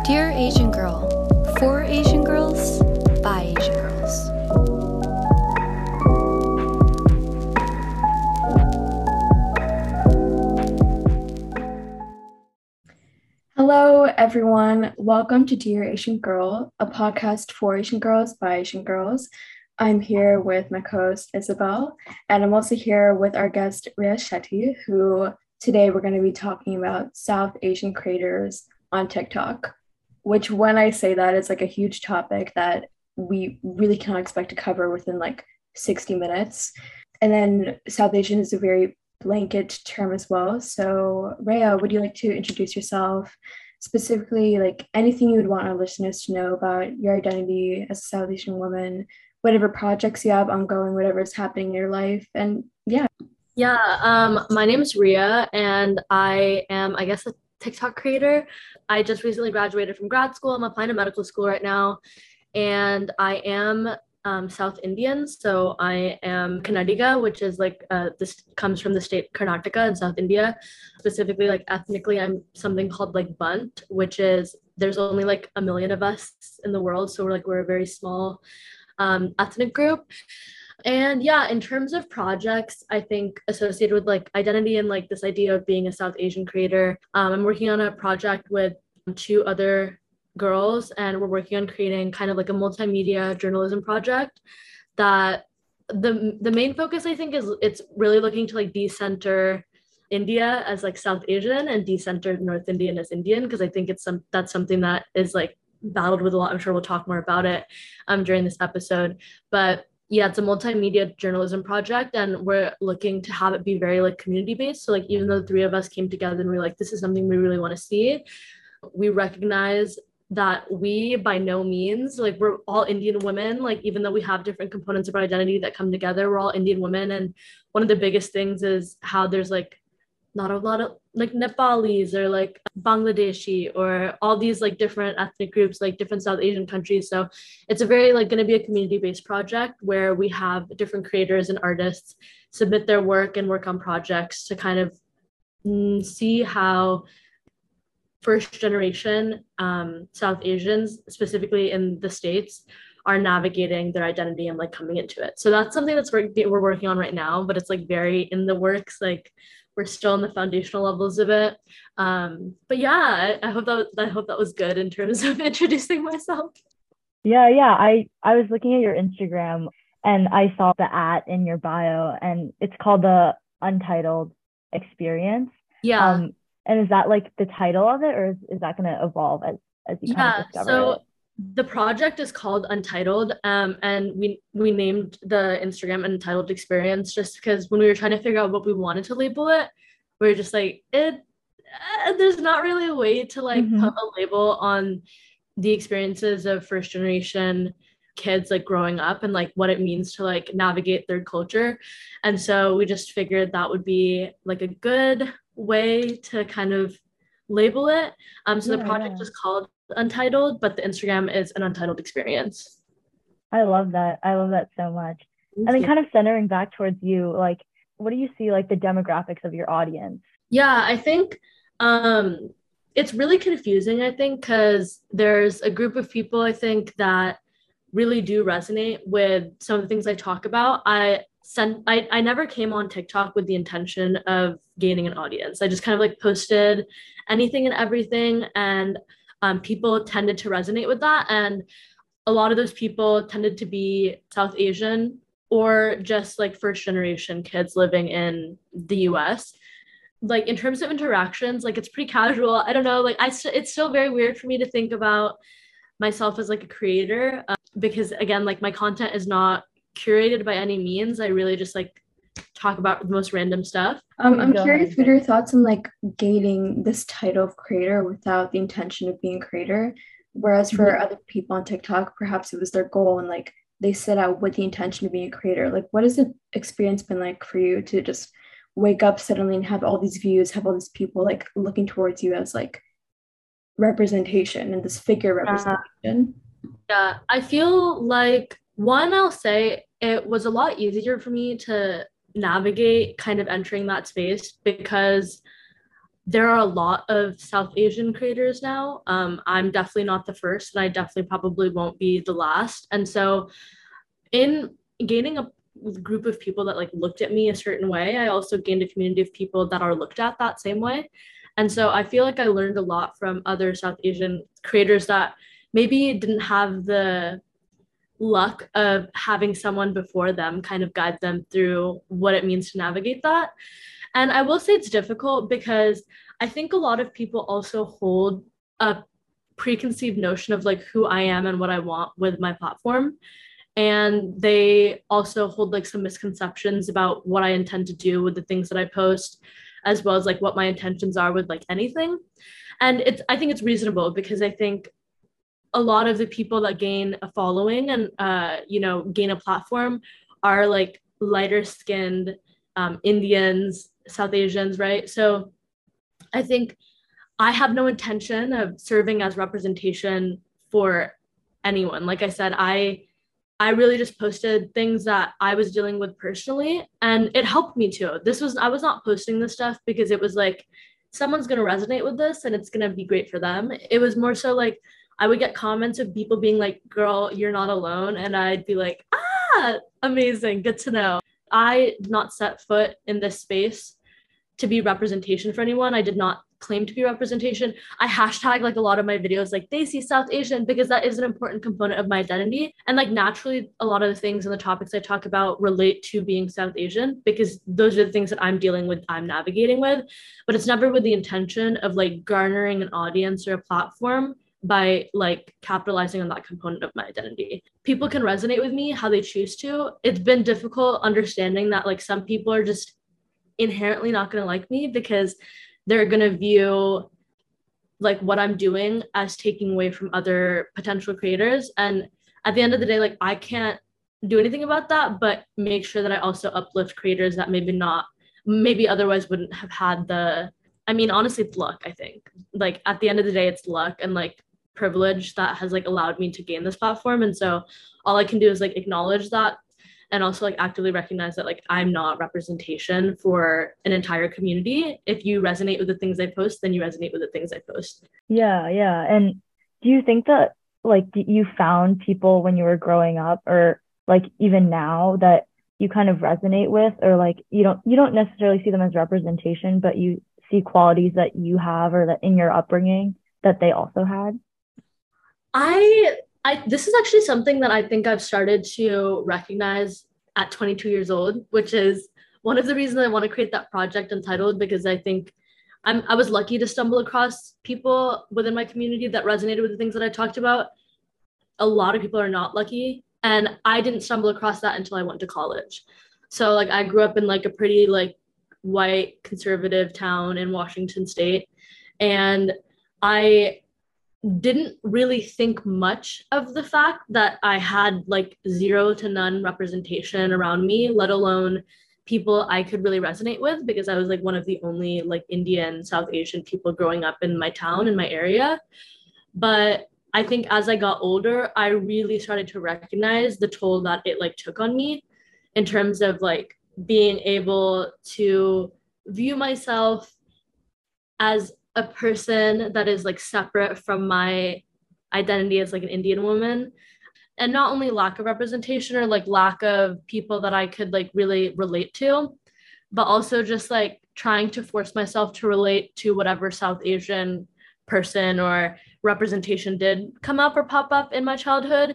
Dear Asian Girl, for Asian girls, by Asian girls. Hello, everyone. Welcome to Dear Asian Girl, a podcast for Asian girls by Asian girls. I'm here with my co-host Isabel, and I'm also here with our guest Ria Shetty, who today we're going to be talking about South Asian creators on TikTok, which when I say that, it's like a huge topic that we really cannot expect to cover within like 60 minutes. And then South Asian is a very blanket term as well. So, Rhea, would you like to introduce yourself? Specifically, like anything you would want our listeners to know about your identity as a South Asian woman, whatever projects you have ongoing, whatever is happening in your life. And yeah. My name is Ria, and I am, I guess, a TikTok creator. I just recently graduated from grad school. I'm applying to medical school right now, and I am South Indian. So I am Kannadiga, which is like this comes from the state Karnataka in South India. Specifically, like ethnically, I'm something called like Bunt, which is there's only like a million of us in the world, so we're a very small ethnic group. And yeah, in terms of projects, I think associated with like identity and like this idea of being a South Asian creator, I'm working on a project with two other girls, and we're working on creating kind of like a multimedia journalism project that the main focus I think is it's really looking to like decenter India as like South Asian and decenter North Indian as Indian, because I think that's something that is like battled with a lot. I'm sure we'll talk more about it during this episode, but yeah, it's a multimedia journalism project, and we're looking to have it be very like community based. So like even though the three of us came together and we are like, this is something we really want to see, we recognize that we by no means like we're all Indian women. Like even though we have different components of our identity that come together, we're all Indian women. And one of the biggest things is how there's like not a lot of like Nepalis or like Bangladeshi or all these like different ethnic groups, like different South Asian countries. So it's a very like going to be a community based project where we have different creators and artists submit their work and work on projects to kind of see how first generation South Asians, specifically in the States, are navigating their identity and like coming into it. So that's something we're working on right now, but it's like very in the works. Like we're still in the foundational levels of it. But yeah, I hope that was good in terms of introducing myself. Yeah. I was looking at your Instagram and I saw the in your bio, and it's called the Untitled Experience. Yeah. And is that like the title of it, or is that going to evolve as you kind of discover so it? the project is called Untitled, and we named the Instagram Untitled Experience just because when we were trying to figure out what we wanted to label it, we were just like there's not really a way to like Mm-hmm. put a label on the experiences of first generation kids like growing up and like what it means to like navigate third culture. And so we just figured that would be like a good way to kind of label it. So the project Yeah. is called Untitled, but the Instagram is an Untitled Experience. I love that. I love that so much. And Thank then you. kind of centering back towards you, like, what do you see like the demographics of your audience? Yeah, I think it's really confusing, I think, because there's a group of people I think that really do resonate with some of the things I talk about. I never came on TikTok with the intention of gaining an audience. I just kind of like posted anything and everything, and people tended to resonate with that. And a lot of those people tended to be South Asian or just like first generation kids living in the US. Like in terms of interactions, like it's pretty casual. I don't know, like it's still very weird for me to think about myself as like a creator, because again, like my content is not curated by any means. I really just like talk about the most random stuff. I'm Go curious, ahead. what are your thoughts on like gaining this title of creator without the intention of being a creator? Whereas for other people on TikTok, perhaps it was their goal and like they set out with the intention of being a creator. Like, what has the experience been like for you to just wake up suddenly and have all these views, have all these people like looking towards you as like representation and this figure Uh, representation? yeah, I feel like one, I'll say it was a lot easier for me to navigate kind of entering that space because there are a lot of South Asian creators now. I'm definitely not the first, and I definitely probably won't be the last. And so, in gaining a group of people that like looked at me a certain way, I also gained a community of people that are looked at that same way. And so I feel like I learned a lot from other South Asian creators that maybe didn't have the luck of having someone before them kind of guide them through what it means to navigate that. And I will say it's difficult because I think a lot of people also hold a preconceived notion of like who I am and what I want with my platform. And they also hold like some misconceptions about what I intend to do with the things that I post, as well as like what my intentions are with like anything. And I think it's reasonable because I think a lot of the people that gain a following and gain a platform are like lighter skinned Indians, South Asians, right? So I think I have no intention of serving as representation for anyone. Like I said, I really just posted things that I was dealing with personally, and it helped me too. I was not posting this stuff because it was like someone's going to resonate with this and it's going to be great for them. It was more so like I would get comments of people being like, "Girl, you're not alone." And I'd be like, "Ah, amazing, good to know." I did not set foot in this space to be representation for anyone. I did not claim to be representation. I hashtag like a lot of my videos like they see South Asian because that is an important component of my identity. And like naturally, a lot of the things and the topics I talk about relate to being South Asian because those are the things that I'm dealing with, I'm navigating with. But it's never with the intention of like garnering an audience or a platform by like capitalizing on that component of my identity. People can resonate with me how they choose to. It's been difficult understanding that like some people are just inherently not going to like me because they're going to view like what I'm doing as taking away from other potential creators. And at the end of the day, like I can't do anything about that, but make sure that I also uplift creators that maybe otherwise wouldn't have had honestly, it's luck, I think. Like at the end of the day, it's luck and like privilege that has like allowed me to gain this platform. And so all I can do is like acknowledge that and also like actively recognize that like I'm not representation for an entire community. If you resonate with the things I post, then you resonate with the things I post. Yeah. And do you think that like you found people when you were growing up or like even now that you kind of resonate with, or like you don't necessarily see them as representation, but you see qualities that you have or that in your upbringing that they also had? I this is actually something that I think I've started to recognize at 22 years old, which is one of the reasons I want to create that project entitled, because I think I was lucky to stumble across people within my community that resonated with the things that I talked about. A lot of people are not lucky, and I didn't stumble across that until I went to college. So like I grew up in like a pretty like white conservative town in Washington State, and I didn't really think much of the fact that I had like zero to none representation around me, let alone people I could really resonate with, because I was like one of the only like Indian, South Asian people growing up in my town, in my area. But I think as I got older, I really started to recognize the toll that it like took on me in terms of like being able to view myself as a person that is like separate from my identity as like an Indian woman. And not only lack of representation or like lack of people that I could like really relate to, but also just like trying to force myself to relate to whatever South Asian person or representation did come up or pop up in my childhood.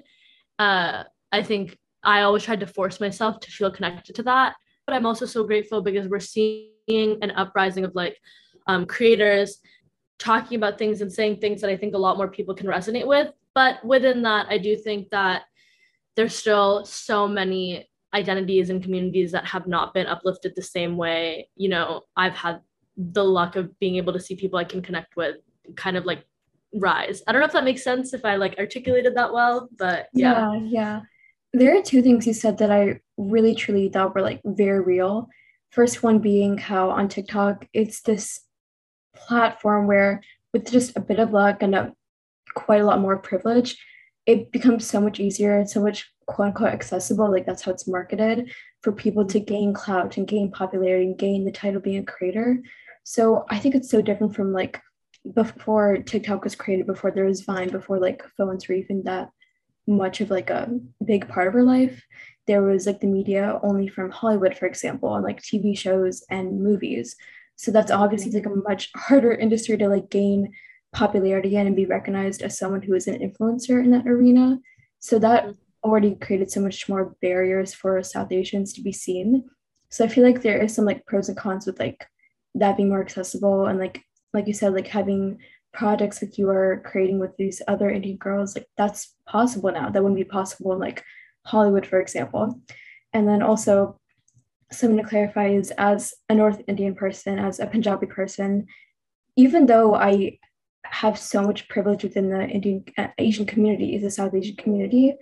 I think I always tried to force myself to feel connected to that. But I'm also so grateful because we're seeing an uprising of like creators talking about things and saying things that I think a lot more people can resonate with. But within that, I do think that there's still so many identities and communities that have not been uplifted the same way. You know, I've had the luck of being able to see people I can connect with kind of like rise. I don't know if that makes sense, if I like articulated that well, but yeah. Yeah. There are two things you said that I really truly thought were like very real. First one being how on TikTok, it's this platform where with just a bit of luck and quite a lot more privilege, it becomes so much easier and so much quote unquote accessible. Like that's how it's marketed for people to gain clout and gain popularity and gain the title of being a creator. So I think it's so different from like before TikTok was created, before there was Vine, before like phones were even that much of like a big part of our life. There was like the media only from Hollywood, for example, and like TV shows and movies. So that's obviously like a much harder industry to like gain popularity in and be recognized as someone who is an influencer in that arena. So that already created so much more barriers for South Asians to be seen. So I feel like there is some like pros and cons with like that being more accessible and like you said, like having projects like you are creating with these other Indian girls, like that's possible now. That wouldn't be possible in like Hollywood, for example. And then also something to clarify is as a North Indian person, as a Punjabi person, even though I have so much privilege within the Indian Asian community, the South Asian community,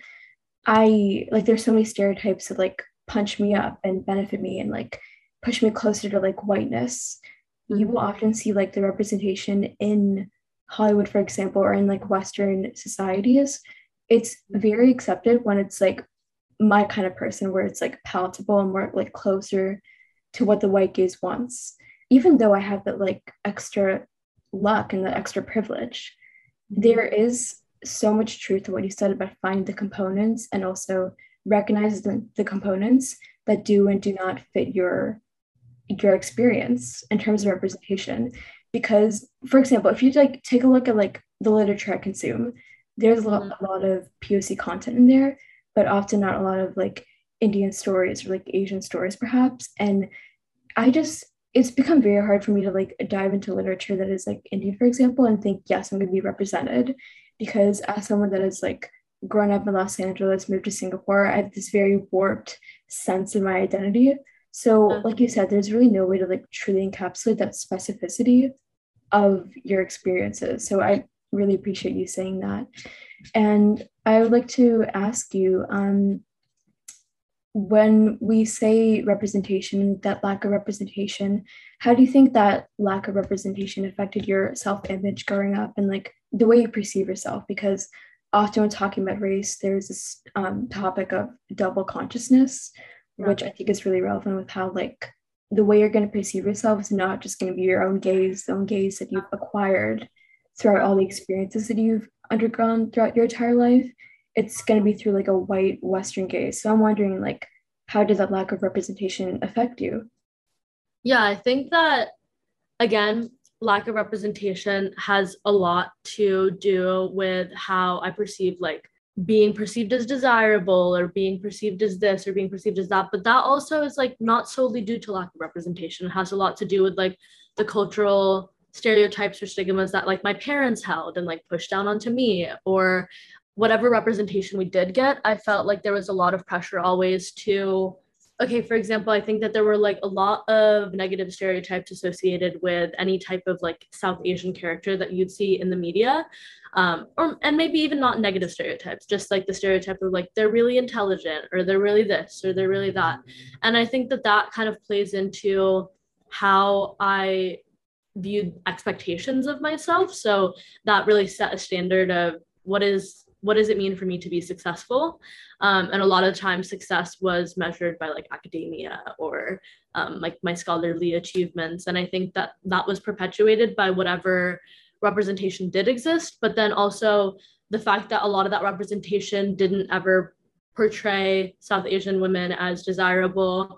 I like there's so many stereotypes that like punch me up and benefit me and like push me closer to like whiteness. You will often see like the representation in Hollywood, for example, or in like Western societies. It's very accepted when it's like my kind of person, where it's like palatable and more like closer to what the white gaze wants. Even though I have that like extra luck and the extra privilege, there is so much truth to what you said about finding the components and also recognize the components that do and do not fit your experience in terms of representation. Because for example, if you like take a look at like the literature I consume, there's a lot of POC content in there, but often not a lot of like Indian stories or like Asian stories perhaps. And I just it's become very hard for me to like dive into literature that is like Indian, for example, and think, yes, I'm going to be represented. Because as someone that is like grown up in Los Angeles, moved to Singapore, I have this very warped sense of my identity. So, like you said, there's really no way to like truly encapsulate that specificity of your experiences. So I really appreciate you saying that. And I would like to ask you, when we say representation, that lack of representation, how do you think that lack of representation affected your self-image growing up and like the way you perceive yourself? Because often when talking about race, there's this topic of double consciousness, which I think is really relevant with how like the way you're going to perceive yourself is not just going to be your own gaze, the own gaze that you've acquired throughout all the experiences that you've undergone throughout your entire life. It's going to be through like a white Western gaze. So I'm wondering, like, how did that lack of representation affect you? Yeah, I think that, again, lack of representation has a lot to do with how I perceive like being perceived as desirable or being perceived as this or being perceived as that. But that also is like not solely due to lack of representation. It has a lot to do with like the cultural stereotypes or stigmas that like my parents held and like pushed down onto me, or whatever representation we did get. I felt like there was a lot of pressure always to, okay, for example, I think that there were like a lot of negative stereotypes associated with any type of like South Asian character that you'd see in the media. And maybe even not negative stereotypes, just like the stereotype of like they're really intelligent or they're really this or they're really that. And I think that that kind of plays into how I viewed expectations of myself. So that really set a standard of what does it mean for me to be successful? And a lot of times success was measured by like academia or like my scholarly achievements. And I think that that was perpetuated by whatever representation did exist, but then also the fact that a lot of that representation didn't ever portray South Asian women as desirable.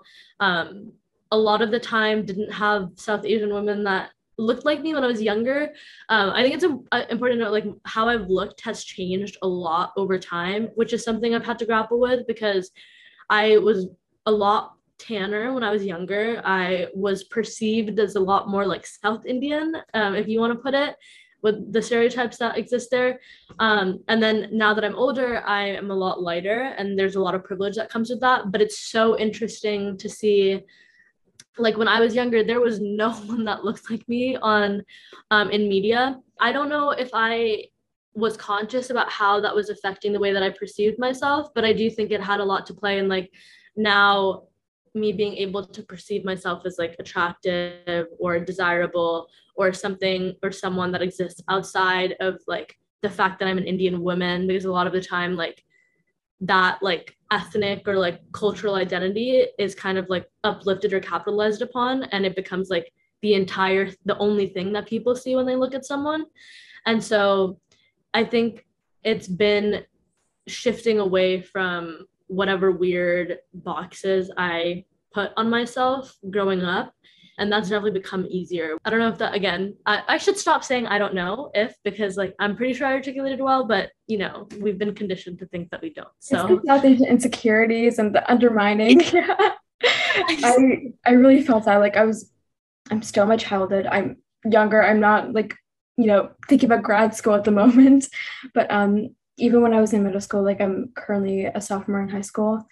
A lot of the time didn't have South Asian women that looked like me when I was younger. I think it's important to note like how I've looked has changed a lot over time, which is something I've had to grapple with because I was a lot tanner when I was younger. I was perceived as a lot more like South Indian, if you want to put it, with the stereotypes that exist there. And then now that I'm older, I am a lot lighter and there's a lot of privilege that comes with that. But it's so interesting to see, like when I was younger, there was no one that looked like me on in media. I don't know if I was conscious about how that was affecting the way that I perceived myself, but I do think it had a lot to play in like now me being able to perceive myself as like attractive or desirable or something or someone that exists outside of like the fact that I'm an Indian woman, because a lot of the time like that like ethnic or like cultural identity is kind of like uplifted or capitalized upon, and it becomes like the only thing that people see when they look at someone. And so I think it's been shifting away from whatever weird boxes I put on myself growing up. And that's definitely become easier. I don't know if that, again, I should stop saying I don't know if, because like I'm pretty sure I articulated well, but you know, we've been conditioned to think that we don't. So it's about the insecurities and the undermining. I really felt that. Like I'm still in my childhood. I'm younger. I'm not like, thinking about grad school at the moment. But even when I was in middle school, like I'm currently a sophomore in high school,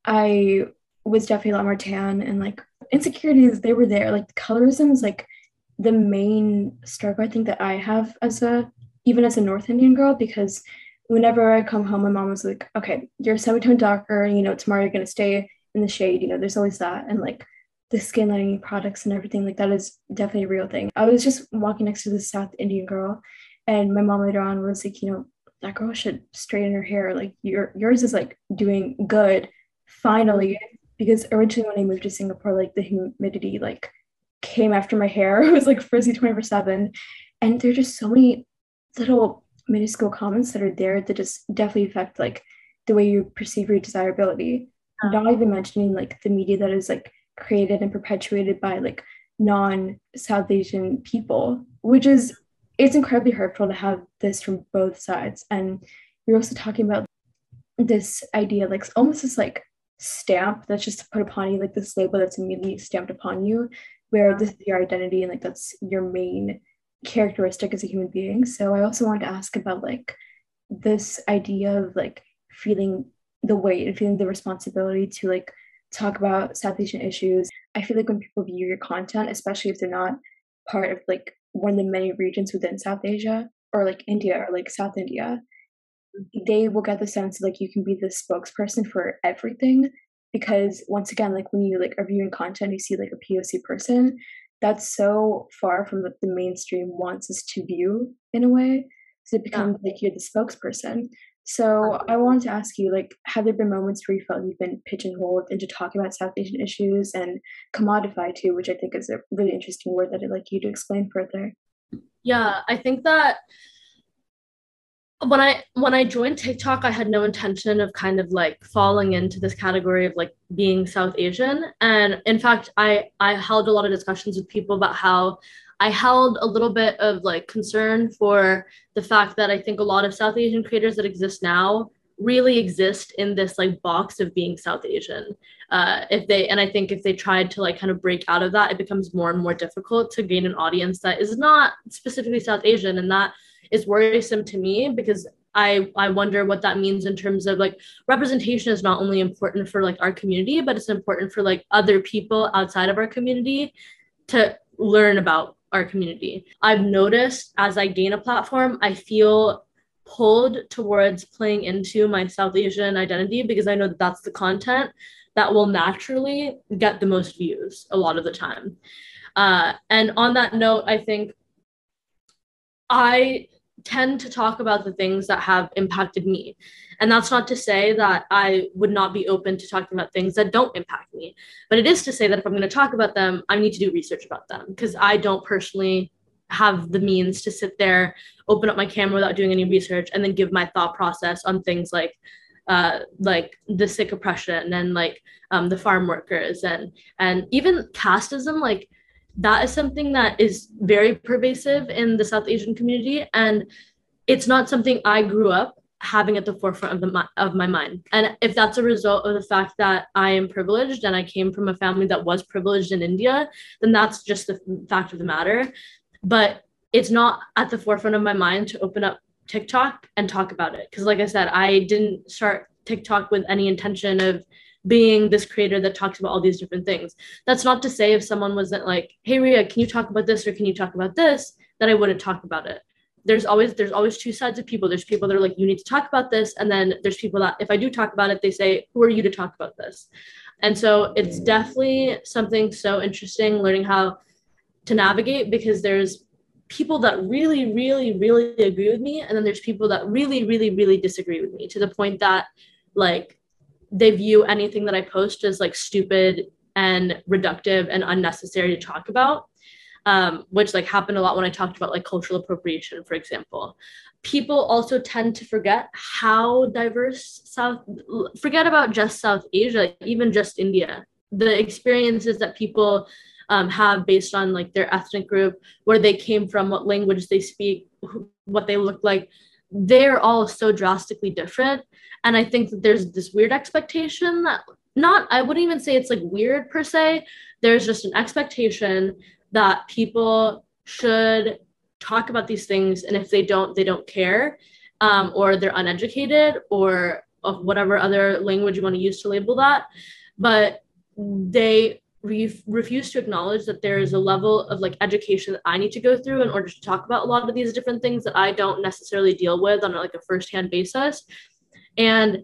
I was definitely a lot more tan, and like insecurities, they were there. Like colorism is like the main struggle I think that I have even as a North Indian girl, because whenever I come home, my mom was like, okay, you're 7-tone darker, tomorrow you're gonna stay in the shade, there's always that. And like the skin lightening products and everything, like that is definitely a real thing. I was just walking next to this South Indian girl, and my mom later on was like, that girl should straighten her hair. Like yours is like doing good, finally. Because originally when I moved to Singapore, like the humidity like came after my hair. It was like frizzy 24/7. And there are just so many little minuscule comments that are there that just definitely affect like the way you perceive your desirability. Not even mentioning like the media that is like created and perpetuated by like non-South Asian people, which is, it's incredibly hurtful to have this from both sides. And you're also talking about this idea, like almost this like stamp that's just put upon you, like this label that's immediately stamped upon you, where this is your identity and like that's your main characteristic as a human being. So I also wanted to ask about like this idea of like feeling the weight and feeling the responsibility to like talk about South Asian issues. I feel like when people view your content, especially if they're not part of like one of the many regions within South Asia or like India or like South India, they will get the sense like you can be the spokesperson for everything. Because once again, like when you like are viewing content, you see like a POC person, that's so far from what the mainstream wants us to view in a way. So it becomes like you're the spokesperson. So I wanted to ask you, like, have there been moments where you felt you've been pigeonholed into talking about South Asian issues and commodified too, which I think is a really interesting word that I'd like you to explain further? yeah, I think that when I joined TikTok, I had no intention of kind of like falling into this category of like being South Asian. And in fact, I held a lot of discussions with people about how I held a little bit of like concern for the fact that I think a lot of South Asian creators that exist now really exist in this like box of being South Asian. And I think if they tried to like kind of break out of that, it becomes more and more difficult to gain an audience that is not specifically South Asian. And that is worrisome to me, because I wonder what that means in terms of like representation is not only important for like our community, but it's important for like other people outside of our community to learn about our community. I've noticed as I gain a platform, I feel pulled towards playing into my South Asian identity, because I know that that's the content that will naturally get the most views a lot of the time. And on that note, I think I tend to talk about the things that have impacted me. And that's not to say that I would not be open to talking about things that don't impact me. But it is to say that if I'm going to talk about them, I need to do research about them, because I don't personally have the means to sit there, open up my camera without doing any research, and then give my thought process on things like the Sikh oppression and like the farm workers and even casteism. Like that is something that is very pervasive in the South Asian community, and it's not something I grew up having at the forefront of my mind. And if that's a result of the fact that I am privileged and I came from a family that was privileged in India, then that's just the fact of the matter. But it's not at the forefront of my mind to open up TikTok and talk about it. Because like I said, I didn't start TikTok with any intention of being this creator that talks about all these different things. That's not to say if someone wasn't like, hey, Ria, can you talk about this or can you talk about this, that I wouldn't talk about it. There's always two sides of people. There's people that are like, you need to talk about this. And then there's people that if I do talk about it, they say, who are you to talk about this? And so it's definitely something so interesting learning how to navigate, because there's people that really, really, really agree with me. And then there's people that really, really, really disagree with me, to the point that like they view anything that I post as like stupid and reductive and unnecessary to talk about. which like happened a lot when I talked about like cultural appropriation, for example. People also tend to forget how diverse forget about just South Asia, even just India. The experiences that people have based on like their ethnic group, where they came from, what language they speak, what they look like, they're all so drastically different. And I think that there's this weird expectation that I wouldn't even say it's like weird per se. There's just an expectation that people should talk about these things, and if they don't care, or they're uneducated, or of whatever other language you want to use to label that. But they refuse to acknowledge that there is a level of like education that I need to go through in order to talk about a lot of these different things that I don't necessarily deal with on like a firsthand basis. And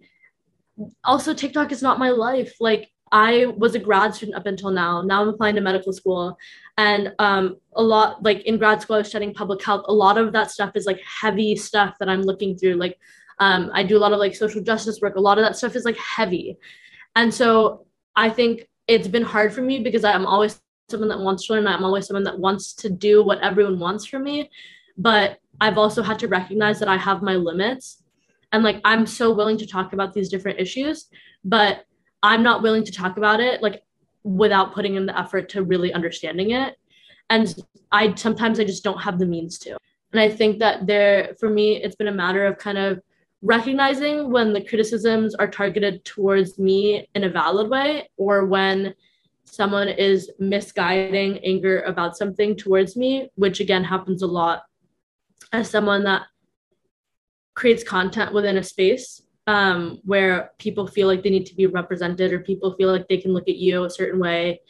also, TikTok is not my life. Like, I was a grad student up until now. Now I'm applying to medical school. And a lot, like in grad school, I was studying public health. A lot of that stuff is like heavy stuff that I'm looking through. Like, I do a lot of like social justice work. A lot of that stuff is like heavy. And so I think it's been hard for me because I'm always someone that wants to learn. I'm always someone that wants to do what everyone wants from me. But I've also had to recognize that I have my limits. And like, I'm so willing to talk about these different issues, but I'm not willing to talk about it like without putting in the effort to really understanding it. And sometimes I just don't have the means to. And I think that for me, it's been a matter of kind of recognizing when the criticisms are targeted towards me in a valid way, or when someone is misguiding anger about something towards me, which again happens a lot as someone that creates content within a space where people feel like they need to be represented, or people feel like they can look at you a certain way.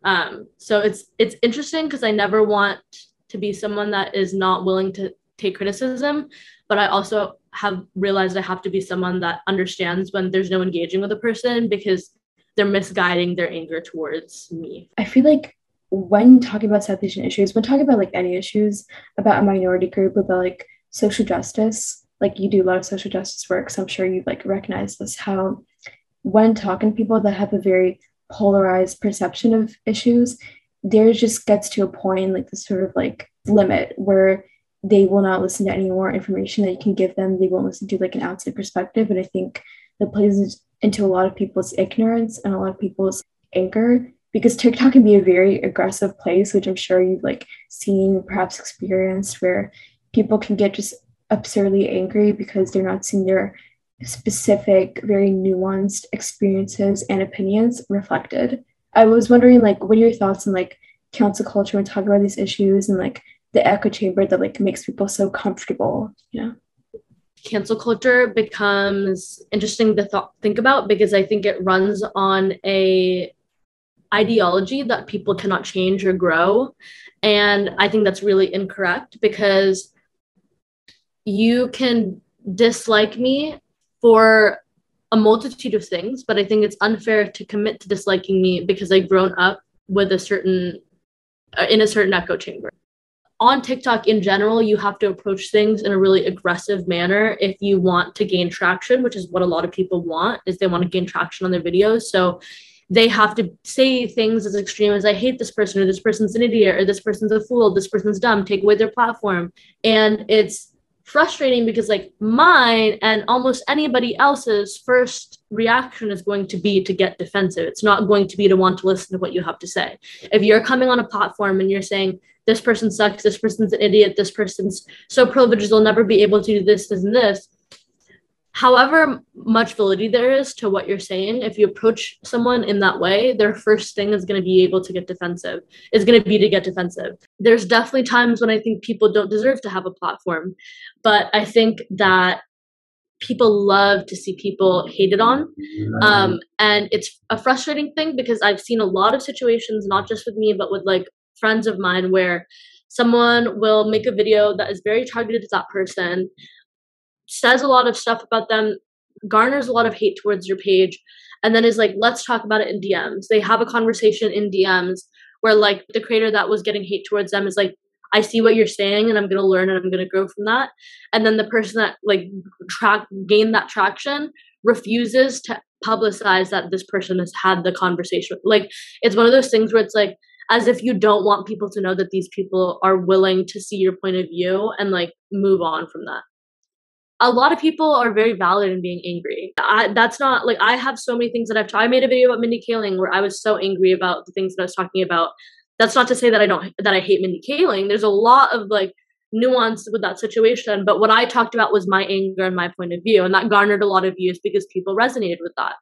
So it's interesting because I never want to be someone that is not willing to take criticism, but I also have realized I have to be someone that understands when there's no engaging with a person because they're misguiding their anger towards me. I feel like when talking about South Asian issues, when talking about like any issues about a minority group, about like social justice, like you do a lot of social justice work, so I'm sure you like recognize this, how when talking to people that have a very polarized perception of issues, there just gets to a point, like this sort of like limit where they will not listen to any more information that you can give them. They won't listen to like an outside perspective. And I think that plays into a lot of people's ignorance and a lot of people's anger, because TikTok can be a very aggressive place, which I'm sure you've like seen, perhaps experienced, where people can get just absurdly angry because they're not seeing their specific, very nuanced experiences and opinions reflected. I was wondering, like, what are your thoughts on like cancel culture when talking about these issues, and like the echo chamber that like makes people so comfortable, you know? Cancel culture becomes interesting to think about, because I think it runs on a ideology that people cannot change or grow. And I think that's really incorrect, because you can dislike me for a multitude of things, but I think it's unfair to commit to disliking me because I've grown up with in a certain echo chamber. On TikTok in general, you have to approach things in a really aggressive manner if you want to gain traction, which is what a lot of people want, is they want to gain traction on their videos. So they have to say things as extreme as, I hate this person, or this person's an idiot, or this person's a fool, this person's dumb, take away their platform. And it's frustrating because like mine and almost anybody else's first reaction is going to be to get defensive. It's not going to be to want to listen to what you have to say. If you're coming on a platform and you're saying, this person sucks, this person's an idiot, this person's so privileged, they'll never be able to do this, this, and this. However much validity there is to what you're saying, if you approach someone in that way, their first thing is going to be able to get defensive, is going to be to get defensive. There's definitely times when I think people don't deserve to have a platform, but I think that people love to see people hated on. And it's a frustrating thing because I've seen a lot of situations, not just with me, but with like friends of mine, where someone will make a video that is very targeted to that person, says a lot of stuff about them, garners a lot of hate towards your page, and then is like, let's talk about it in DMs. They have a conversation in DMs where like the creator that was getting hate towards them is like, I see what you're saying and I'm going to learn and I'm going to grow from that. And then the person that like gained that traction refuses to publicize that this person has had the conversation. Like, it's one of those things where it's like, as if you don't want people to know that these people are willing to see your point of view and like move on from that. A lot of people are very valid in being angry. That's not like, I have so many things that I've tried. I made a video about Mindy Kaling where I was so angry about the things that I was talking about. That's not to say that I hate Mindy Kaling. There's a lot of like nuance with that situation. But what I talked about was my anger and my point of view. And that garnered a lot of views because people resonated with that.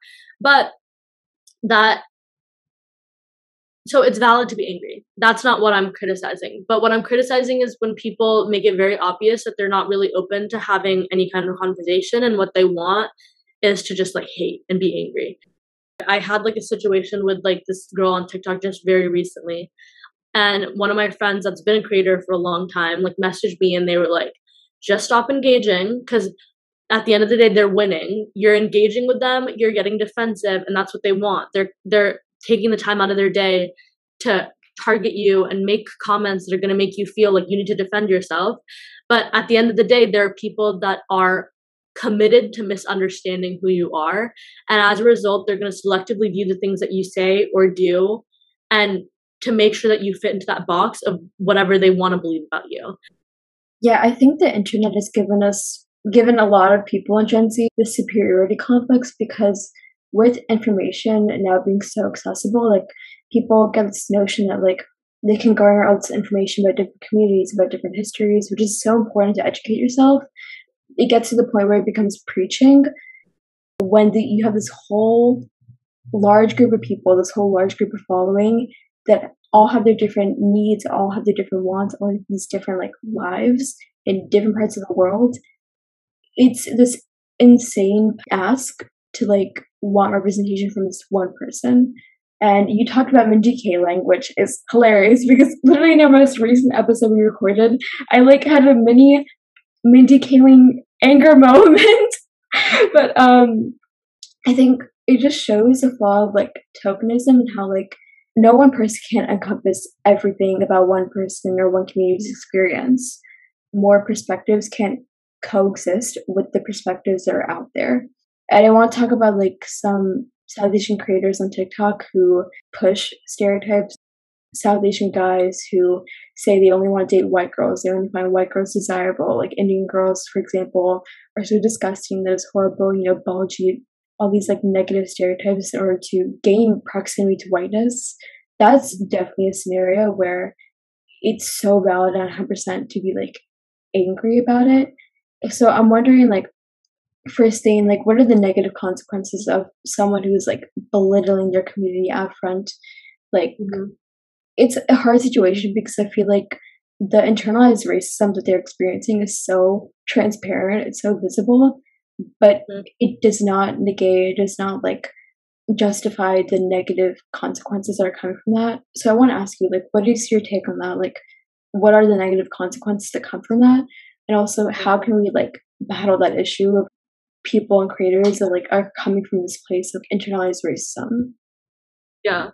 So it's valid to be angry. That's not what I'm criticizing. But what I'm criticizing is when people make it very obvious that they're not really open to having any kind of conversation, and what they want is to just like hate and be angry. I had like a situation with like this girl on TikTok just very recently. And one of my friends that's been a creator for a long time like messaged me, and they were like, just stop engaging, because at the end of the day, they're winning. You're engaging with them, you're getting defensive, and that's what they want. They're taking the time out of their day to target you and make comments that are going to make you feel like you need to defend yourself. But at the end of the day, there are people that are committed to misunderstanding who you are. And as a result, they're going to selectively view the things that you say or do, and to make sure that you fit into that box of whatever they want to believe about you. Yeah, I think the internet has given a lot of people in Gen Z the superiority complex, because with information now being so accessible, like people get this notion that like they can garner all this information about different communities, about different histories, which is so important to educate yourself. It gets to the point where it becomes preaching when you have this whole large group of people, this whole large group of following that all have their different needs, all have their different wants, all have these different like lives in different parts of the world. It's this insane ask to like want representation from this one person. And you talked about Mindy Kaling, which is hilarious because literally in our most recent episode we recorded, I like had a mini Mindy Kaling anger moment. But I think it just shows the flaw of like tokenism, and how like no one person can encompass everything about one person or one community's experience. More perspectives can't coexist with the perspectives that are out there. And I want to talk about like some South Asian creators on TikTok who push stereotypes. South Asian guys who say they only want to date white girls, they only find white girls desirable. Like Indian girls, for example, are so disgusting, that it's horrible, Baljeet, all these like negative stereotypes in order to gain proximity to whiteness. That's definitely a scenario where it's so valid and 100% to be like angry about it. So I'm wondering, like, first thing, like, what are the negative consequences of someone who's like belittling their community out front? Like, it's a hard situation because I feel like the internalized racism that they're experiencing is so transparent, it's so visible, but it does not negate, it does not like justify the negative consequences that are coming from that. So I want to ask you, like, what is your take on that? Like, what are the negative consequences that come from that? And also, how can we like battle that issue of people and creators that like are coming from this place of internalized racism? Yeah.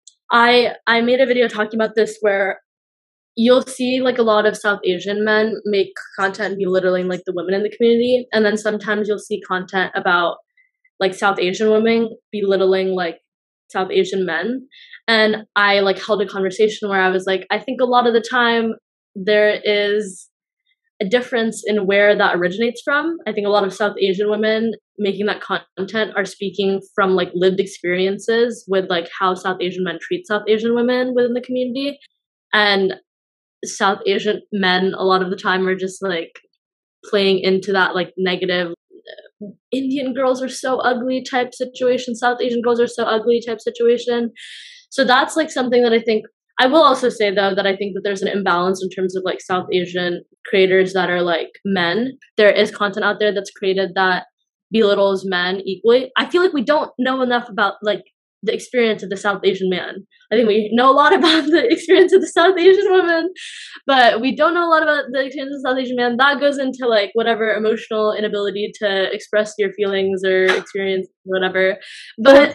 I made a video talking about this where you'll see like a lot of South Asian men make content belittling like the women in the community, and then sometimes you'll see content about like South Asian women belittling like South Asian men. And I like held a conversation where I was like, I think a lot of the time there is a difference in where that originates from. I think a lot of South Asian women making that content are speaking from like lived experiences with like how South Asian men treat South Asian women within the community. And South Asian men a lot of the time are just like playing into that like negative Indian girls are so ugly type situation, South Asian girls are so ugly type situation. So that's like something that I think, I will also say though that I think that there's an imbalance in terms of like South Asian creators that are like men. There is content out there that's created that belittles men equally. I feel like we don't know enough about like the experience of the South Asian man. I think we know a lot about the experience of the South Asian woman, but we don't know a lot about the experience of the South Asian man. That goes into like whatever emotional inability to express your feelings or experience, whatever. But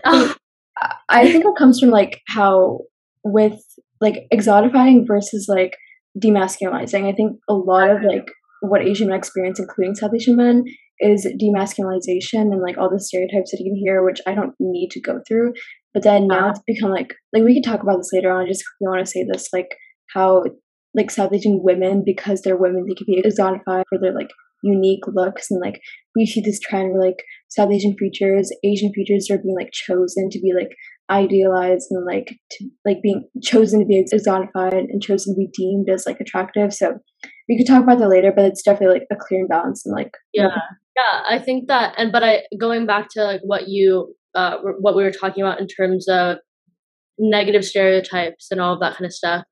I think it comes from like how with like exotifying versus like demasculinizing. I think a lot of like what Asian men experience, including South Asian men, is demasculinization and like all the stereotypes that you can hear, which I don't need to go through. But then now it's become like we can talk about this later on. I just quickly want to say this, like how like South Asian women, because they're women, they can be exotified for their like unique looks, and like we see this trend where like South Asian Asian features are being like chosen to be like idealized and like to like being chosen to be exotified and chosen to be deemed as like attractive. So we could talk about that later, but it's definitely like a clear imbalance and like yeah. I think that, and but going back to like what we were talking about in terms of negative stereotypes and all of that kind of stuff.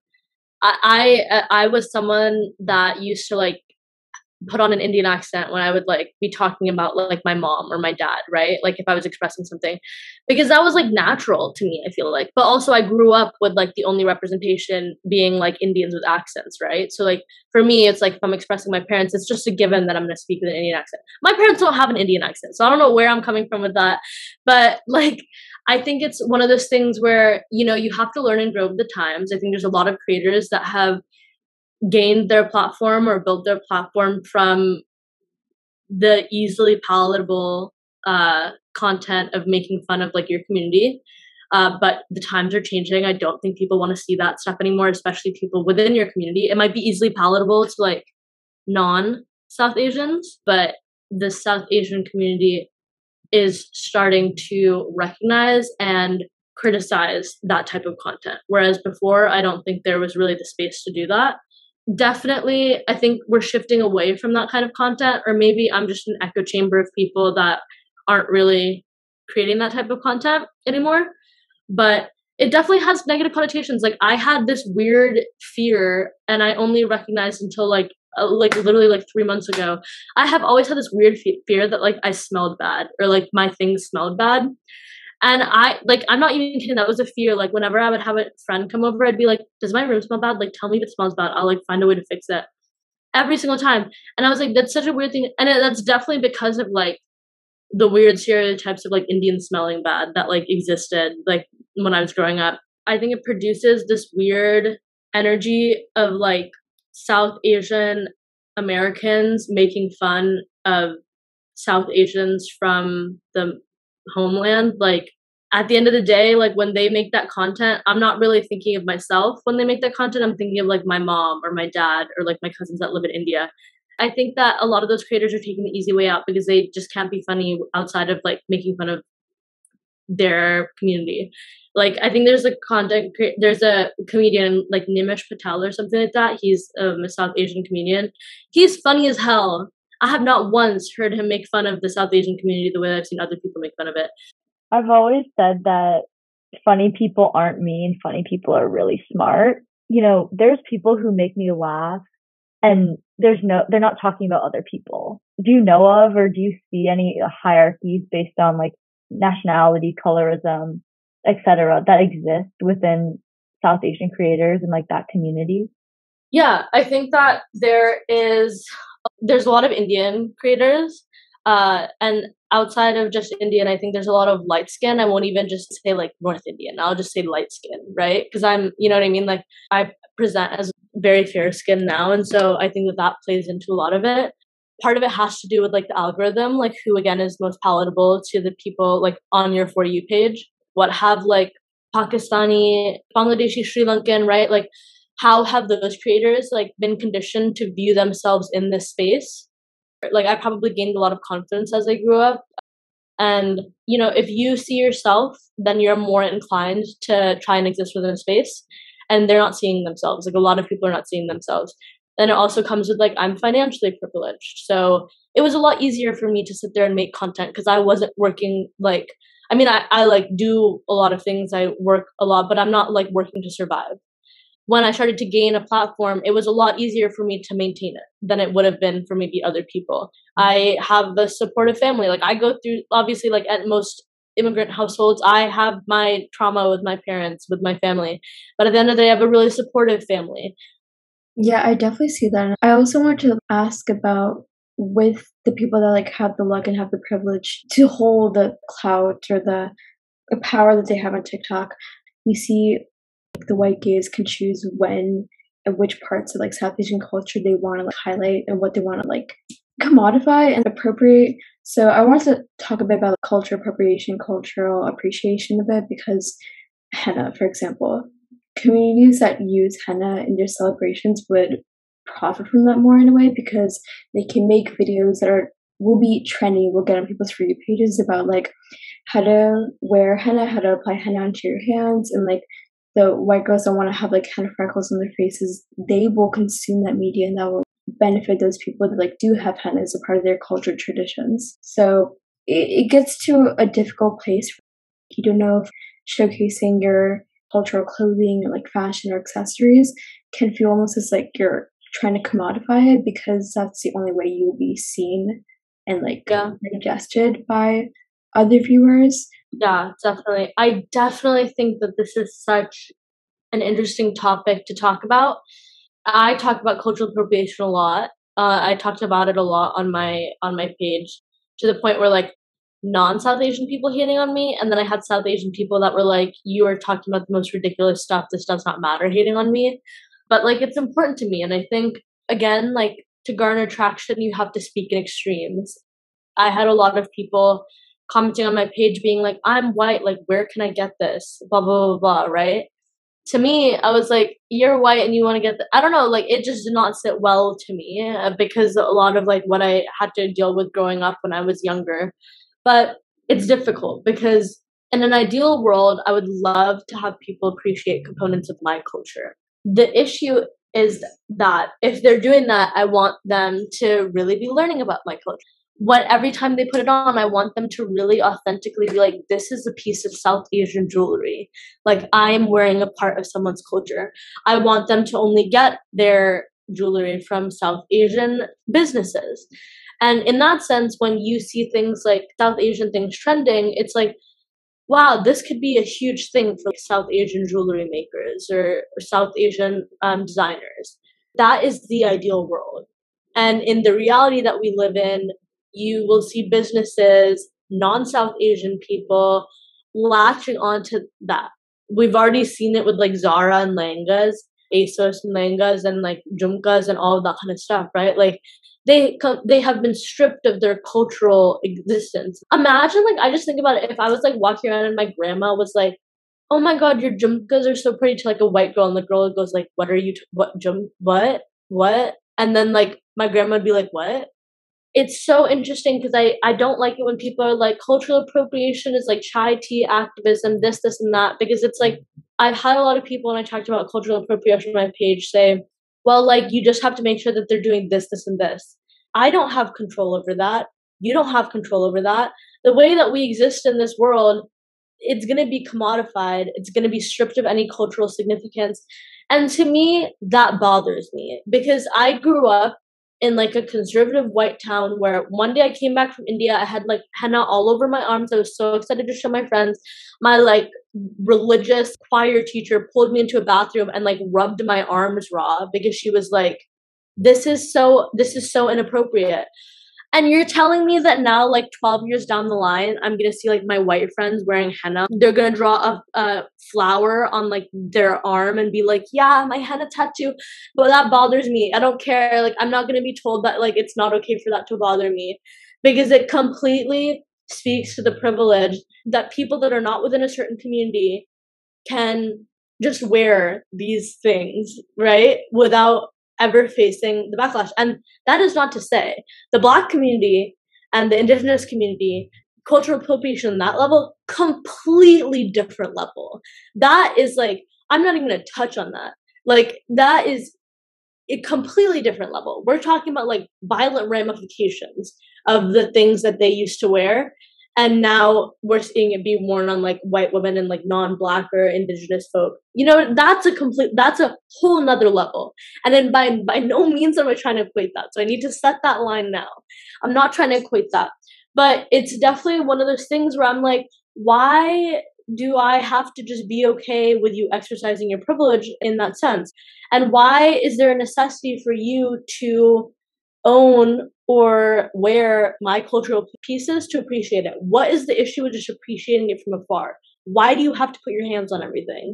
I was someone that used to like put on an Indian accent when I would like be talking about like my mom or my dad, right? Like if I was expressing something, because that was like natural to me, I feel like. But also I grew up with like the only representation being like Indians with accents, right? So like for me, it's like if I'm expressing my parents, it's just a given that I'm going to speak with an Indian accent. My parents don't have an Indian accent, so I don't know where I'm coming from with that. But like I think it's one of those things where, you know, you have to learn and grow with the times. I think there's a lot of creators that have gained their platform or built their platform from the easily palatable content of making fun of like your community. But the times are changing. I don't think people want to see that stuff anymore, especially people within your community. It might be easily palatable to like non-South Asians, but the South Asian community is starting to recognize and criticize that type of content. Whereas before, I don't think there was really the space to do that. Definitely, I think we're shifting away from that kind of content, or maybe I'm just an echo chamber of people that aren't really creating that type of content anymore. But it definitely has negative connotations. Like I had this weird fear, and I only recognized until like literally like 3 months ago. I have always had this weird fear that like I smelled bad or like my things smelled bad. And I'm not even kidding. That was a fear. Like whenever I would have a friend come over, I'd be like, does my room smell bad? Like, tell me if it smells bad. I'll like find a way to fix it every single time. And I was like, that's such a weird thing. And that's definitely because of like the weird stereotypes of like Indian smelling bad that like existed like when I was growing up. I think it produces this weird energy of like South Asian Americans making fun of South Asians from the homeland. Like at the end of the day, like when they make that content, I'm not really thinking of myself when they make that content. I'm thinking of like my mom or my dad or like my cousins that live in India. I think that a lot of those creators are taking the easy way out because they just can't be funny outside of like making fun of their community. Like I think there's there's a comedian like Nimish Patel or something like that. He's a South Asian comedian. He's funny as hell. I have not once heard him make fun of the South Asian community the way I've seen other people make fun of it. I've always said that funny people aren't mean. Funny people are really smart. You know, there's people who make me laugh and they're not talking about other people. Do you know of, or do you see any hierarchies based on like nationality, colorism, etc., that exist within South Asian creators and like that community? Yeah, I think that there's a lot of Indian creators, and outside of just Indian, I think there's a lot of light skin. I won't even just say like North Indian. I'll just say light skin, right? Because you know what I mean? Like I present as very fair skin now. And so I think that plays into a lot of it. Part of it has to do with like the algorithm, like who again is most palatable to the people like on your For You page. What have like Pakistani, Bangladeshi, Sri Lankan, right? Like how have those creators like been conditioned to view themselves in this space? Like I probably gained a lot of confidence as I grew up. And, you know, if you see yourself, then you're more inclined to try and exist within a space. And they're not seeing themselves. Like a lot of people are not seeing themselves. Then it also comes with like, I'm financially privileged. So it was a lot easier for me to sit there and make content because I wasn't working like, I mean, I like do a lot of things. I work a lot, but I'm not like working to survive. When I started to gain a platform, it was a lot easier for me to maintain it than it would have been for maybe other people. I have a supportive family. Like I go through, obviously, like at most immigrant households, I have my trauma with my parents, with my family. But at the end of the day, I have a really supportive family. Yeah, I definitely see that. I also want to ask about with the people that like have the luck and have the privilege to hold the clout or the power that they have on TikTok. We see the white gays can choose when and which parts of like South Asian culture they want to like highlight and what they want to like commodify and appropriate. So I wanted to talk a bit about culture appropriation, cultural appreciation a bit, because henna, for example, communities that use henna in their celebrations would profit from that more in a way, because they can make videos that will be trendy, will get on people's For You pages about like how to wear henna, how to apply henna onto your hands, and like the white girls that want to have like henna freckles on their faces, they will consume that media, and that will benefit those people that like do have henna as a part of their culture traditions. So it gets to a difficult place. You don't know if showcasing your cultural clothing or like fashion or accessories can feel almost as like you're trying to commodify it, because that's the only way you'll be seen and like digested by other viewers. Yeah, definitely. I definitely think that this is such an interesting topic to talk about. I talk about cultural appropriation a lot. I talked about it a lot on my page, to the point where like non-South Asian people hating on me, and then I had South Asian people that were like, "You are talking about the most ridiculous stuff. This does not matter," hating on me. But like, it's important to me, and I think again, like, to garner traction, you have to speak in extremes. I had a lot of people commenting on my page being like, "I'm white, like where can I get this? Blah blah blah blah," right? To me, I was like, "You're white and you want to get I don't know, like it just did not sit well to me, because a lot of like what I had to deal with growing up when I was younger. But it's difficult, because in an ideal world, I would love to have people appreciate components of my culture. The issue is that if they're doing that, I want them to really be learning about my culture. What every time they put it on, I want them to really authentically be like, this is a piece of South Asian jewelry. Like, I am wearing a part of someone's culture. I want them to only get their jewelry from South Asian businesses. And in that sense, when you see things like South Asian things trending, it's like, wow, this could be a huge thing for South Asian jewelry makers or South Asian designers. That is the ideal world. And in the reality that we live in, you will see businesses, non-South Asian people latching onto that. We've already seen it with like Zara and Langas, ASOS and Langas, and like Jumkas and all of that kind of stuff, right? Like they have been stripped of their cultural existence. Imagine, like, I just think about it, if I was like walking around and my grandma was like, "Oh my god, your Jumkas are so pretty," to like a white girl, and the girl goes like, "What are you what?" And then like my grandma would be like, "What?" It's so interesting, because I don't like it when people are like, cultural appropriation is like chai tea activism, this and that, because it's like, I've had a lot of people when I talked about cultural appropriation on my page say, well, like, you just have to make sure that they're doing this and this. I don't have control over that. You don't have control over that. The way that we exist in this world, it's going to be commodified. It's going to be stripped of any cultural significance. And to me, that bothers me, because I grew up in like a conservative white town where one day I came back from India, I had like henna all over my arms. I was so excited to show my friends. My like religious choir teacher pulled me into a bathroom and like rubbed my arms raw, because she was like, this is so inappropriate. And you're telling me that now, like 12 years down the line, I'm going to see like my white friends wearing henna. They're going to draw a flower on like their arm and be like, yeah, my henna tattoo. But that bothers me. I don't care. Like, I'm not going to be told that like it's not okay for that to bother me, because it completely speaks to the privilege that people that are not within a certain community can just wear these things, right? Without ever facing the backlash. And that is not to say the Black community and the Indigenous community, cultural appropriation, that level, completely different level. That is like, I'm not even going to touch on that. Like, that is a completely different level. We're talking about like violent ramifications of the things that they used to wear. And now we're seeing it be worn on like white women and like non-Black or Indigenous folk. You know, that's a whole nother level. And then by no means am I trying to equate that. So I need to set that line now. I'm not trying to equate that. But it's definitely one of those things where I'm like, why do I have to just be okay with you exercising your privilege in that sense? And why is there a necessity for you to own or wear my cultural pieces to appreciate it? What is the issue with just appreciating it from afar? Why do you have to put your hands on everything?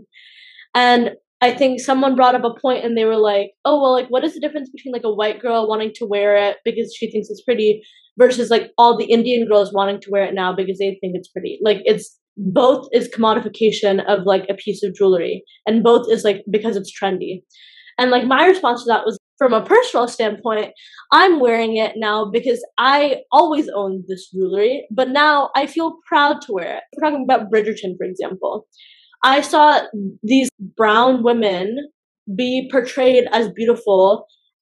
And I think someone brought up a point and they were like, oh, well, like, what is the difference between like a white girl wanting to wear it because she thinks it's pretty versus like all the Indian girls wanting to wear it now because they think it's pretty. Like it's both is commodification of like a piece of jewelry, and both is like because it's trendy. And like my response to that was, from a personal standpoint, I'm wearing it now because I always owned this jewelry, but now I feel proud to wear it. We're talking about Bridgerton, for example. I saw these brown women be portrayed as beautiful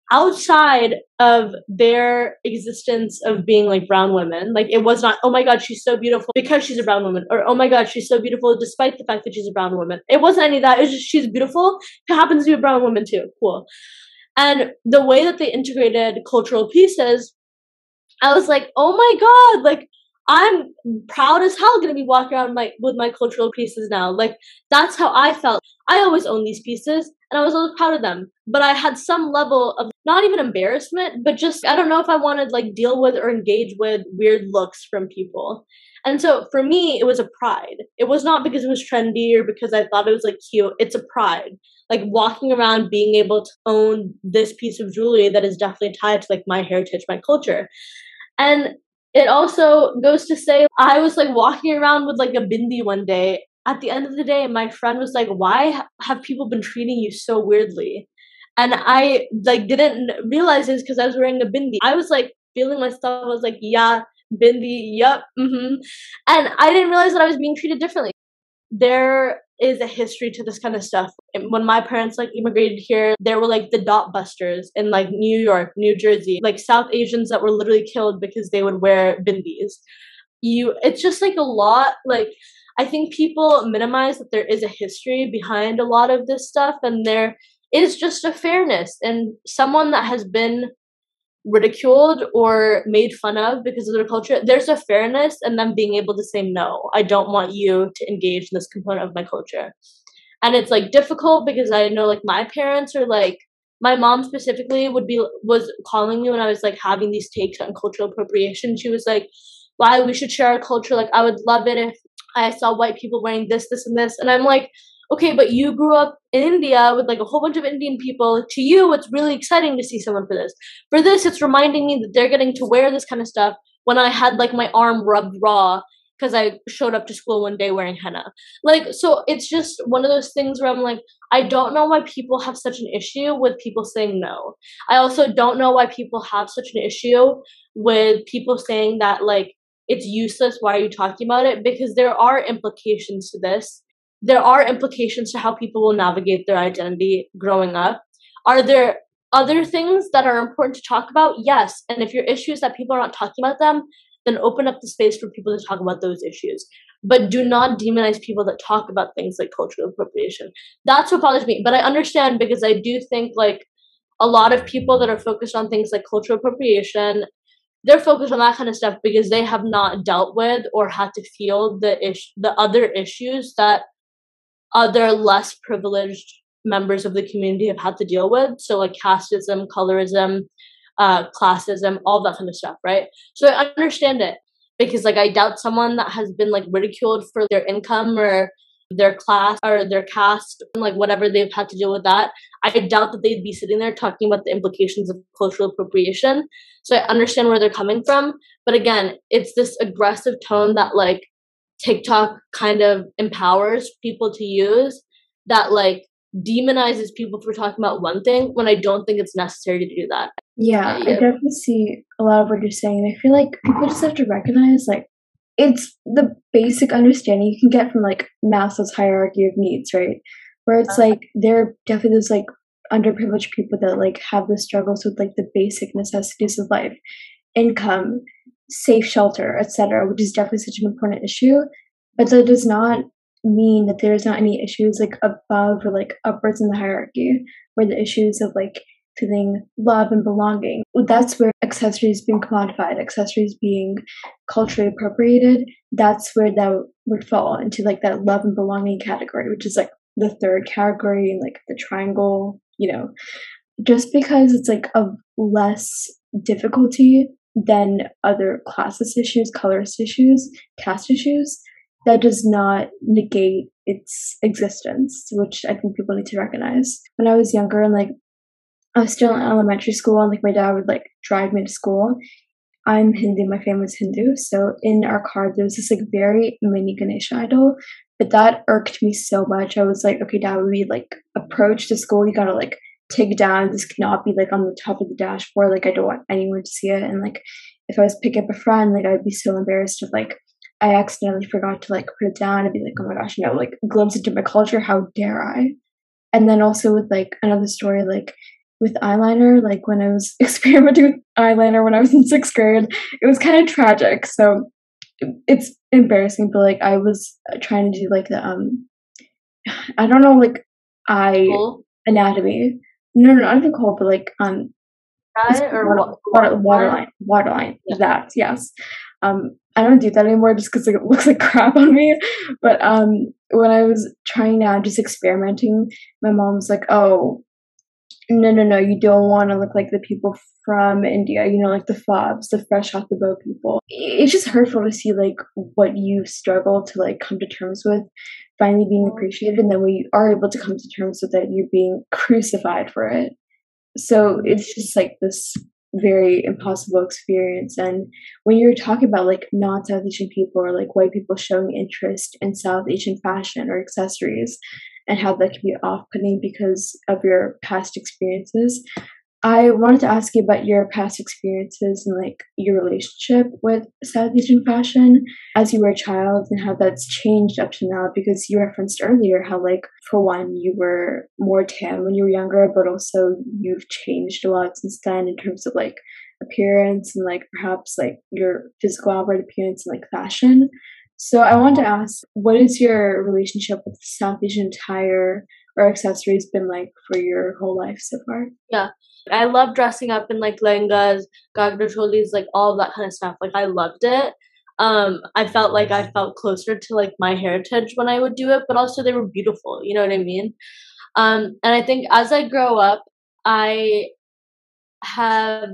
outside of their existence of being like brown women. Like it was not, oh my God, she's so beautiful because she's a brown woman, or oh my God, she's so beautiful despite the fact that she's a brown woman. It wasn't any of that. It was just she's beautiful. She happens to be a brown woman too. Cool. And the way that they integrated cultural pieces, I was like, oh my God, like I'm proud as hell gonna be walking around with my cultural pieces now. Like that's how I felt. I always owned these pieces and I was always proud of them. But I had some level of not even embarrassment, but just I don't know if I wanted like deal with or engage with weird looks from people. And so for me, it was a pride. It was not because it was trendy or because I thought it was like cute. It's a pride. Like walking around being able to own this piece of jewelry that is definitely tied to like my heritage, my culture. And it also goes to say, I was like walking around with like a bindi one day. At the end of the day, my friend was like, why have people been treating you so weirdly? And I like didn't realize it's because I was wearing a bindi. I was like feeling myself. I was like, yeah, bindi, yup, mm-hmm. And I didn't realize that I was being treated differently. There is a history to this kind of stuff. When my parents like immigrated here, there were like the dot busters in like New York, New Jersey, like South Asians that were literally killed because they would wear bindis. It's just like a lot. Like I think people minimize that there is a history behind a lot of this stuff, and there is just a fairness. And someone that has been ridiculed or made fun of because of their culture, there's a fairness in them being able to say, no, I don't want you to engage in this component of my culture. And it's like difficult because I know like my parents are like, my mom specifically was calling me when I was like having these takes on cultural appropriation. She was like, why we should share our culture. Like I would love it if I saw white people wearing this, this, and this. And I'm like, okay, but you grew up in India with like a whole bunch of Indian people. To you, it's really exciting to see someone for this. For this, it's reminding me that they're getting to wear this kind of stuff when I had like my arm rubbed raw because I showed up to school one day wearing henna. Like, so it's just one of those things where I'm like, I don't know why people have such an issue with people saying no. I also don't know why people have such an issue with people saying that like, it's useless, why are you talking about it? Because there are implications to this. There are implications to how people will navigate their identity growing up. Are there other things that are important to talk about? Yes. And if your issue is that people are not talking about them, then open up the space for people to talk about those issues. But do not demonize people that talk about things like cultural appropriation. That's what bothers me. But I understand because I do think like a lot of people that are focused on things like cultural appropriation, they're focused on that kind of stuff because they have not dealt with or had to feel the other issues that other less privileged members of the community have had to deal with. So like casteism, colorism, classism, all that kind of stuff, right? So I understand it because like I doubt someone that has been like ridiculed for their income or their class or their caste, like whatever they've had to deal with that, I doubt that they'd be sitting there talking about the implications of cultural appropriation. So I understand where they're coming from. But again, it's this aggressive tone that like TikTok kind of empowers people to use that like demonizes people for talking about one thing when I don't think it's necessary to do that. Yeah, I definitely see a lot of what you're saying. I feel like people just have to recognize like it's the basic understanding you can get from like Maslow's hierarchy of needs, right? Where it's like there are definitely those like underprivileged people that like have the struggles with like the basic necessities of life, income, safe shelter, etc., which is definitely such an important issue. But that does not mean that there's not any issues like above or like upwards in the hierarchy, where the issues of like feeling love and belonging, that's where accessories being commodified, accessories being culturally appropriated, that's where that would fall into like that love and belonging category, which is like the third category in like the triangle, you know, just because it's like of less difficulty than other classist issues, colorist issues, caste issues, that does not negate its existence, which I think people need to recognize. When I was younger and like I was still in elementary school and like my dad would like drive me to school, I'm Hindu, my family's Hindu. So in our car, there was this like very mini Ganesha idol, but that irked me so much. I was like, okay, Dad, when we like approach the school, you gotta like take it down. This cannot be like on the top of the dashboard. Like I don't want anyone to see it. And like if I was picking up a friend, like I'd be so embarrassed if like I accidentally forgot to like put it down and be like, oh my gosh, no, like glimpse into my culture, how dare I? And then also with like another story, like with eyeliner, like when I was experimenting with eyeliner when I was in 6th grade, it was kind of tragic. So it's embarrassing, but like I was trying to do like the I don't know, like eye Cool. anatomy. No, not even cold, but like it's Right? Or what? waterline. Yeah. That, yes. I don't do that anymore just because it looks like crap on me. But when I was trying out, just experimenting, my mom was like, "Oh, no, you don't want to look like the people from India, you know, like the fobs, the fresh off the boat people." It's just hurtful to see like what you struggle to like come to terms with finally being appreciated, and then when you are able to come to terms with it, you're being crucified for it. So it's just like this very impossible experience. And when you're talking about like non South Asian people or like white people showing interest in South Asian fashion or accessories and how that can be off putting because of your past experiences, I wanted to ask you about your past experiences and like your relationship with South Asian fashion as you were a child and how that's changed up to now, because you referenced earlier how like for one you were more tan when you were younger, but also you've changed a lot since then in terms of like appearance and like perhaps like your physical outward appearance and like fashion. So I wanted to ask, what is your relationship with South Asian attire or accessories been like for your whole life so far? Yeah. I love dressing up in like lehengas, gagra cholis, like all of that kind of stuff. Like I loved it. I felt like I felt closer to like my heritage when I would do it, but also they were beautiful. You know what I mean? And I think as I grow up, I have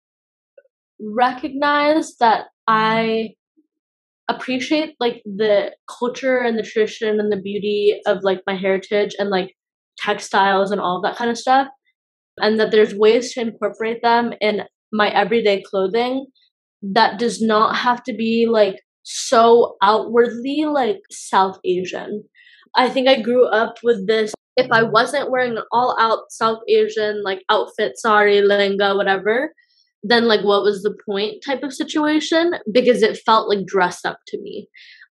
recognized that I appreciate like the culture and the tradition and the beauty of like my heritage and like textiles and all of that kind of stuff, and that there's ways to incorporate them in my everyday clothing that does not have to be like so outwardly like South Asian. I think I grew up with this. If I wasn't wearing an all out South Asian like outfit, sari, lehenga, whatever, then like what was the point type of situation, because it felt like dressed up to me.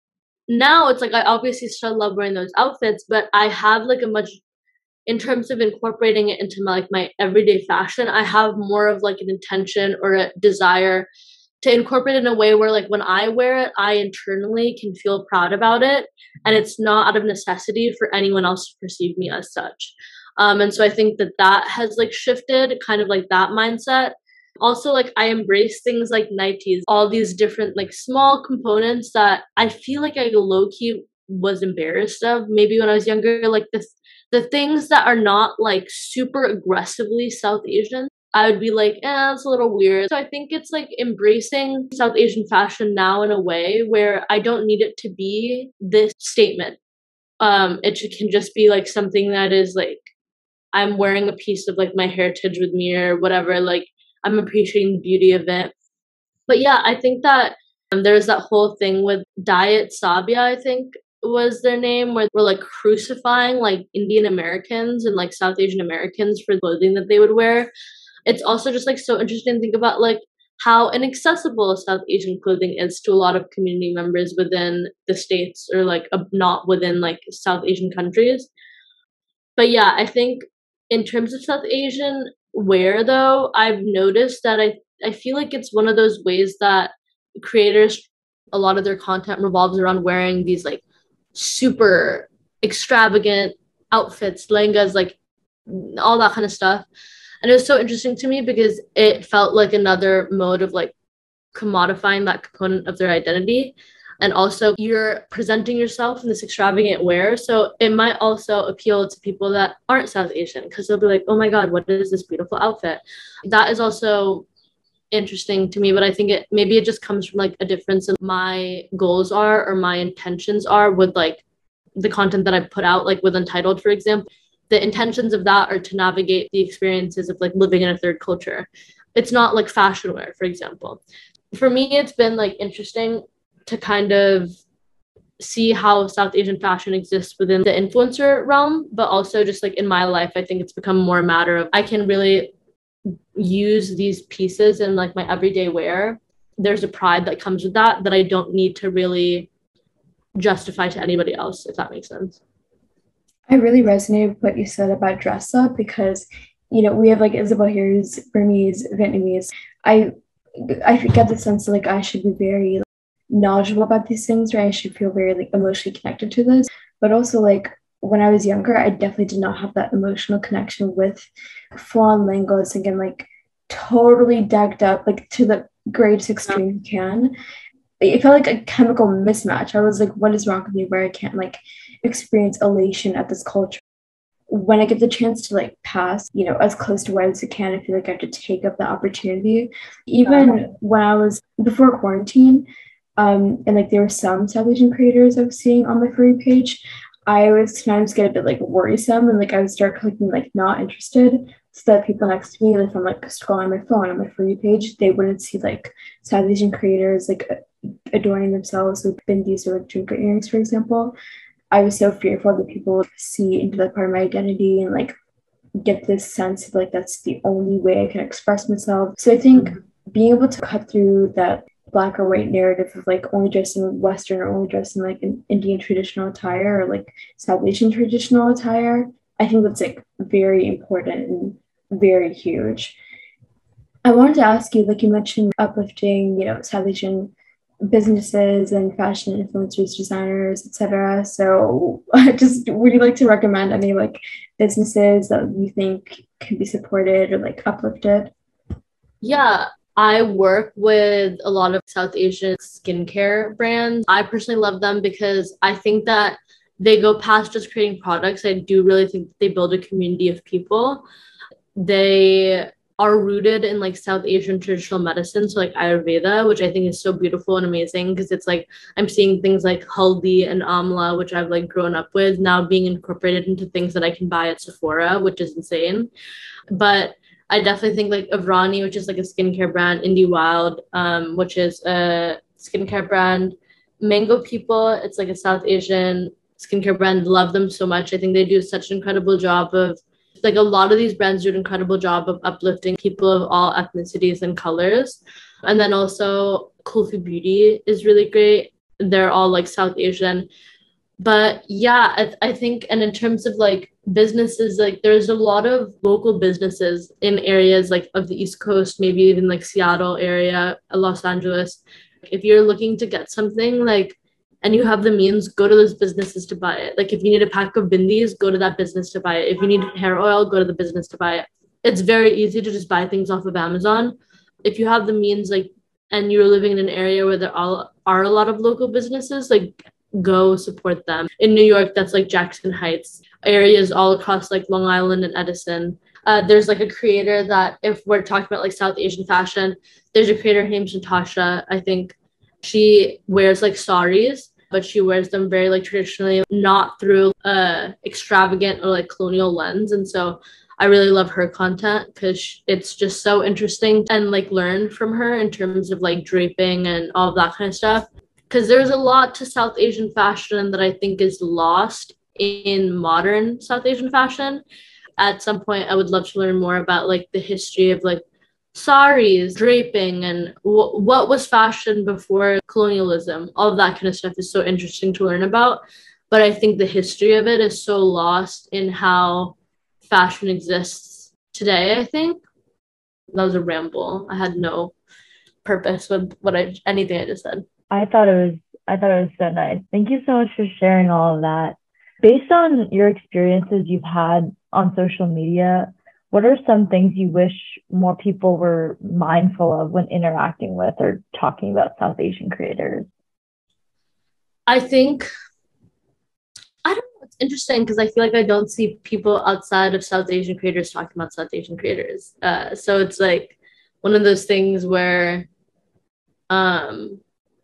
Now it's like I obviously still love wearing those outfits, but I have like a much, in terms of incorporating it into my everyday fashion, I have more of like an intention or a desire to incorporate it in a way where like when I wear it, I internally can feel proud about it, and it's not out of necessity for anyone else to perceive me as such. And so I think that that has like shifted kind of like that mindset. Also, like I embrace things like nighties, all these different like small components that I feel like I low key was embarrassed of maybe when I was younger, like the things that are not like super aggressively South Asian, I would be like, it's a little weird. So I think it's like embracing South Asian fashion now in a way where I don't need it to be this statement. Can just be like something that is like, I'm wearing a piece of like my heritage with me or whatever. Like I'm appreciating the beauty of it. But yeah, I think that there's that whole thing with Diet Sabia, I think was their name, where we're like crucifying like Indian Americans and like South Asian Americans for clothing that they would wear. It's also just like so interesting to think about like how inaccessible South Asian clothing is to a lot of community members within the states or like not within like South Asian countries. But yeah, I think in terms of South Asian wear though, I've noticed that I feel like it's one of those ways that creators, a lot of their content revolves around wearing these like super extravagant outfits, lehengas, like all that kind of stuff. And it was so interesting to me because it felt like another mode of like commodifying that component of their identity. And also you're presenting yourself in this extravagant wear. So it might also appeal to people that aren't South Asian because they'll be like, oh my God, what is this beautiful outfit? That is also interesting to me, but I think maybe it just comes from like a difference in my goals are or my intentions are with like the content that I put out, like with Untitled, for example. The intentions of that are to navigate the experiences of like living in a third culture. it's not like fashion wear, for example. For me, it's been like interesting to kind of see how South Asian fashion exists within the influencer realm, but also just like in my life, I think it's become more a matter of I can really use these pieces in like my everyday wear. There's a pride that comes with that I don't need to really justify to anybody else, if that makes sense. I really resonate with what you said about dress up because, we have like Isabel here who's Burmese, Vietnamese. I I get the sense that like I should be very like, knowledgeable about these things, right? I should feel very like emotionally connected to this. But also like when I was younger, I definitely did not have that emotional connection with full-on linguists and like totally decked up like to the greatest extreme you can. It felt like a chemical mismatch. I was like, what is wrong with me where I can't like experience elation at this culture? When I get the chance to like pass, as close to white as I can, I feel like I have to take up the opportunity. Even when I was before quarantine, and like there were some South Asian creators I was seeing on my furry page, I would sometimes get a bit like worrisome and like I would start clicking like not interested so that people next to me, like if I'm like scrolling my phone on my furry page, they wouldn't see like South Asian creators like adorning themselves with bindis or like jhumka earrings, for example. I was so fearful that people would see into that part of my identity and like get this sense of like that's the only way I can express myself. So I think being able to cut through that black or white narrative of like only dressing Western or only dressing like an Indian traditional attire or like South Asian traditional attire, I think that's like very important and very huge. I wanted to ask you, like you mentioned uplifting, South Asian businesses and fashion influencers, designers, etc. So just would you like to recommend any like businesses that you think can be supported or like uplifted? Yeah, I work with a lot of South Asian skincare brands. I personally love them because I think that they go past just creating products. I do really think they build a community of people. They are rooted in like South Asian traditional medicine, so like Ayurveda, which I think is so beautiful and amazing because it's like I'm seeing things like haldi and amla, which I've like grown up with, now being incorporated into things that I can buy at Sephora, which is insane. But I definitely think like Avrani, which is like a skincare brand, Indie Wild, which is a skincare brand, Mango People, it's like a South Asian skincare brand. Love them so much. I think they do such an incredible job of like a lot of these brands do an incredible job of uplifting people of all ethnicities and colors. And then also Kulfi Beauty is really great. They're all like South Asian. But yeah, I think, and in terms of like businesses, like there's a lot of local businesses in areas like of the East Coast, maybe even like Seattle area, Los Angeles. If you're looking to get something like, and you have the means, go to those businesses to buy it. Like if you need a pack of bindis, go to that business to buy it. If you need hair oil, go to the business to buy it. It's very easy to just buy things off of Amazon. If you have the means, like, and you're living in an area where there are a lot of local businesses, like go support them. In New York, that's like Jackson Heights, areas all across like Long Island and Edison. There's like a creator that, if we're talking about like South Asian fashion, there's a creator named Natasha. I think she wears like saris, but she wears them very like traditionally, not through extravagant or like colonial lens. And so I really love her content because it's just so interesting and like learn from her in terms of like draping and all of that kind of stuff. Because there's a lot to South Asian fashion that I think is lost in modern South Asian fashion. At some point, I would love to learn more about like the history of like saris, draping, and what was fashion before colonialism. All of that kind of stuff is so interesting to learn about. But I think the history of it is so lost in how fashion exists today, I think. That was a ramble. I had no purpose with anything I just said. I thought it was so nice. Thank you so much for sharing all of that. Based on your experiences you've had on social media, what are some things you wish more people were mindful of when interacting with or talking about South Asian creators? I think, I don't know, it's interesting because I feel like I don't see people outside of South Asian creators talking about South Asian creators. So it's like one of those things where um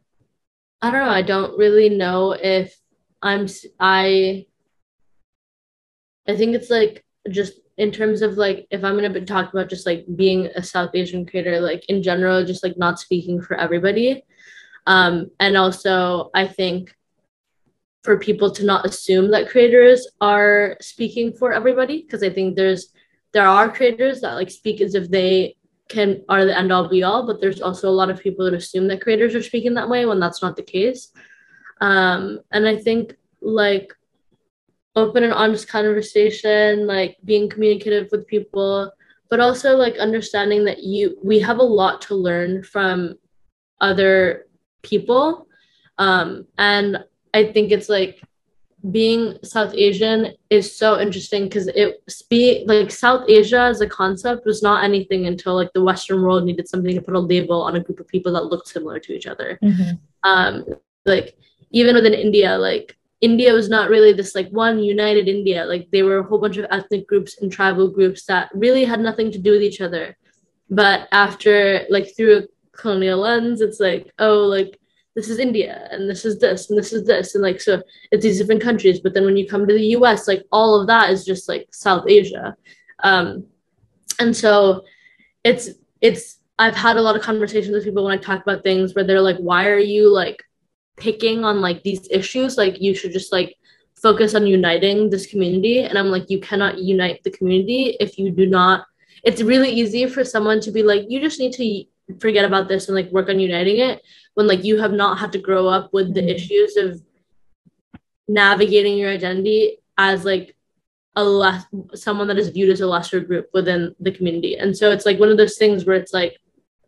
I don't know. I don't really know if I'm. I think it's like just in terms of like, if I'm gonna be talking about just like being a South Asian creator, like in general, just like not speaking for everybody. And also I think for people to not assume that creators are speaking for everybody, because I think there are creators that like speak as if they are the end all be all, but there's also a lot of people that assume that creators are speaking that way when that's not the case. And I think like open and honest conversation, like being communicative with people, but also like understanding that we have a lot to learn from other people. And I think it's like being South Asian is so interesting because like South Asia as a concept was not anything until like the Western world needed something to put a label on a group of people that looked similar to each other. Like even within India, like India was not really this like one united India. Like they were a whole bunch of ethnic groups and tribal groups that really had nothing to do with each other. But after like through a colonial lens, it's like, oh, like this is India and this is this and this is this. And like, so it's these different countries. But then when you come to the US, like all of that is just like South Asia. And so I've had a lot of conversations with people when I talk about things where they're like, why are you like picking on like these issues? Like you should just like focus on uniting this community. And I'm like, you cannot unite the community if you do not. It's really easy for someone to be like, you just need to forget about this and like work on uniting it, when like you have not had to grow up with the issues of navigating your identity as like someone that is viewed as a lesser group within the community. And so it's like one of those things where it's like,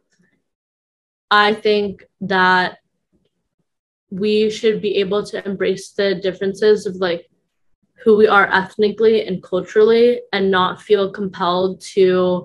I think that we should be able to embrace the differences of like who we are ethnically and culturally and not feel compelled to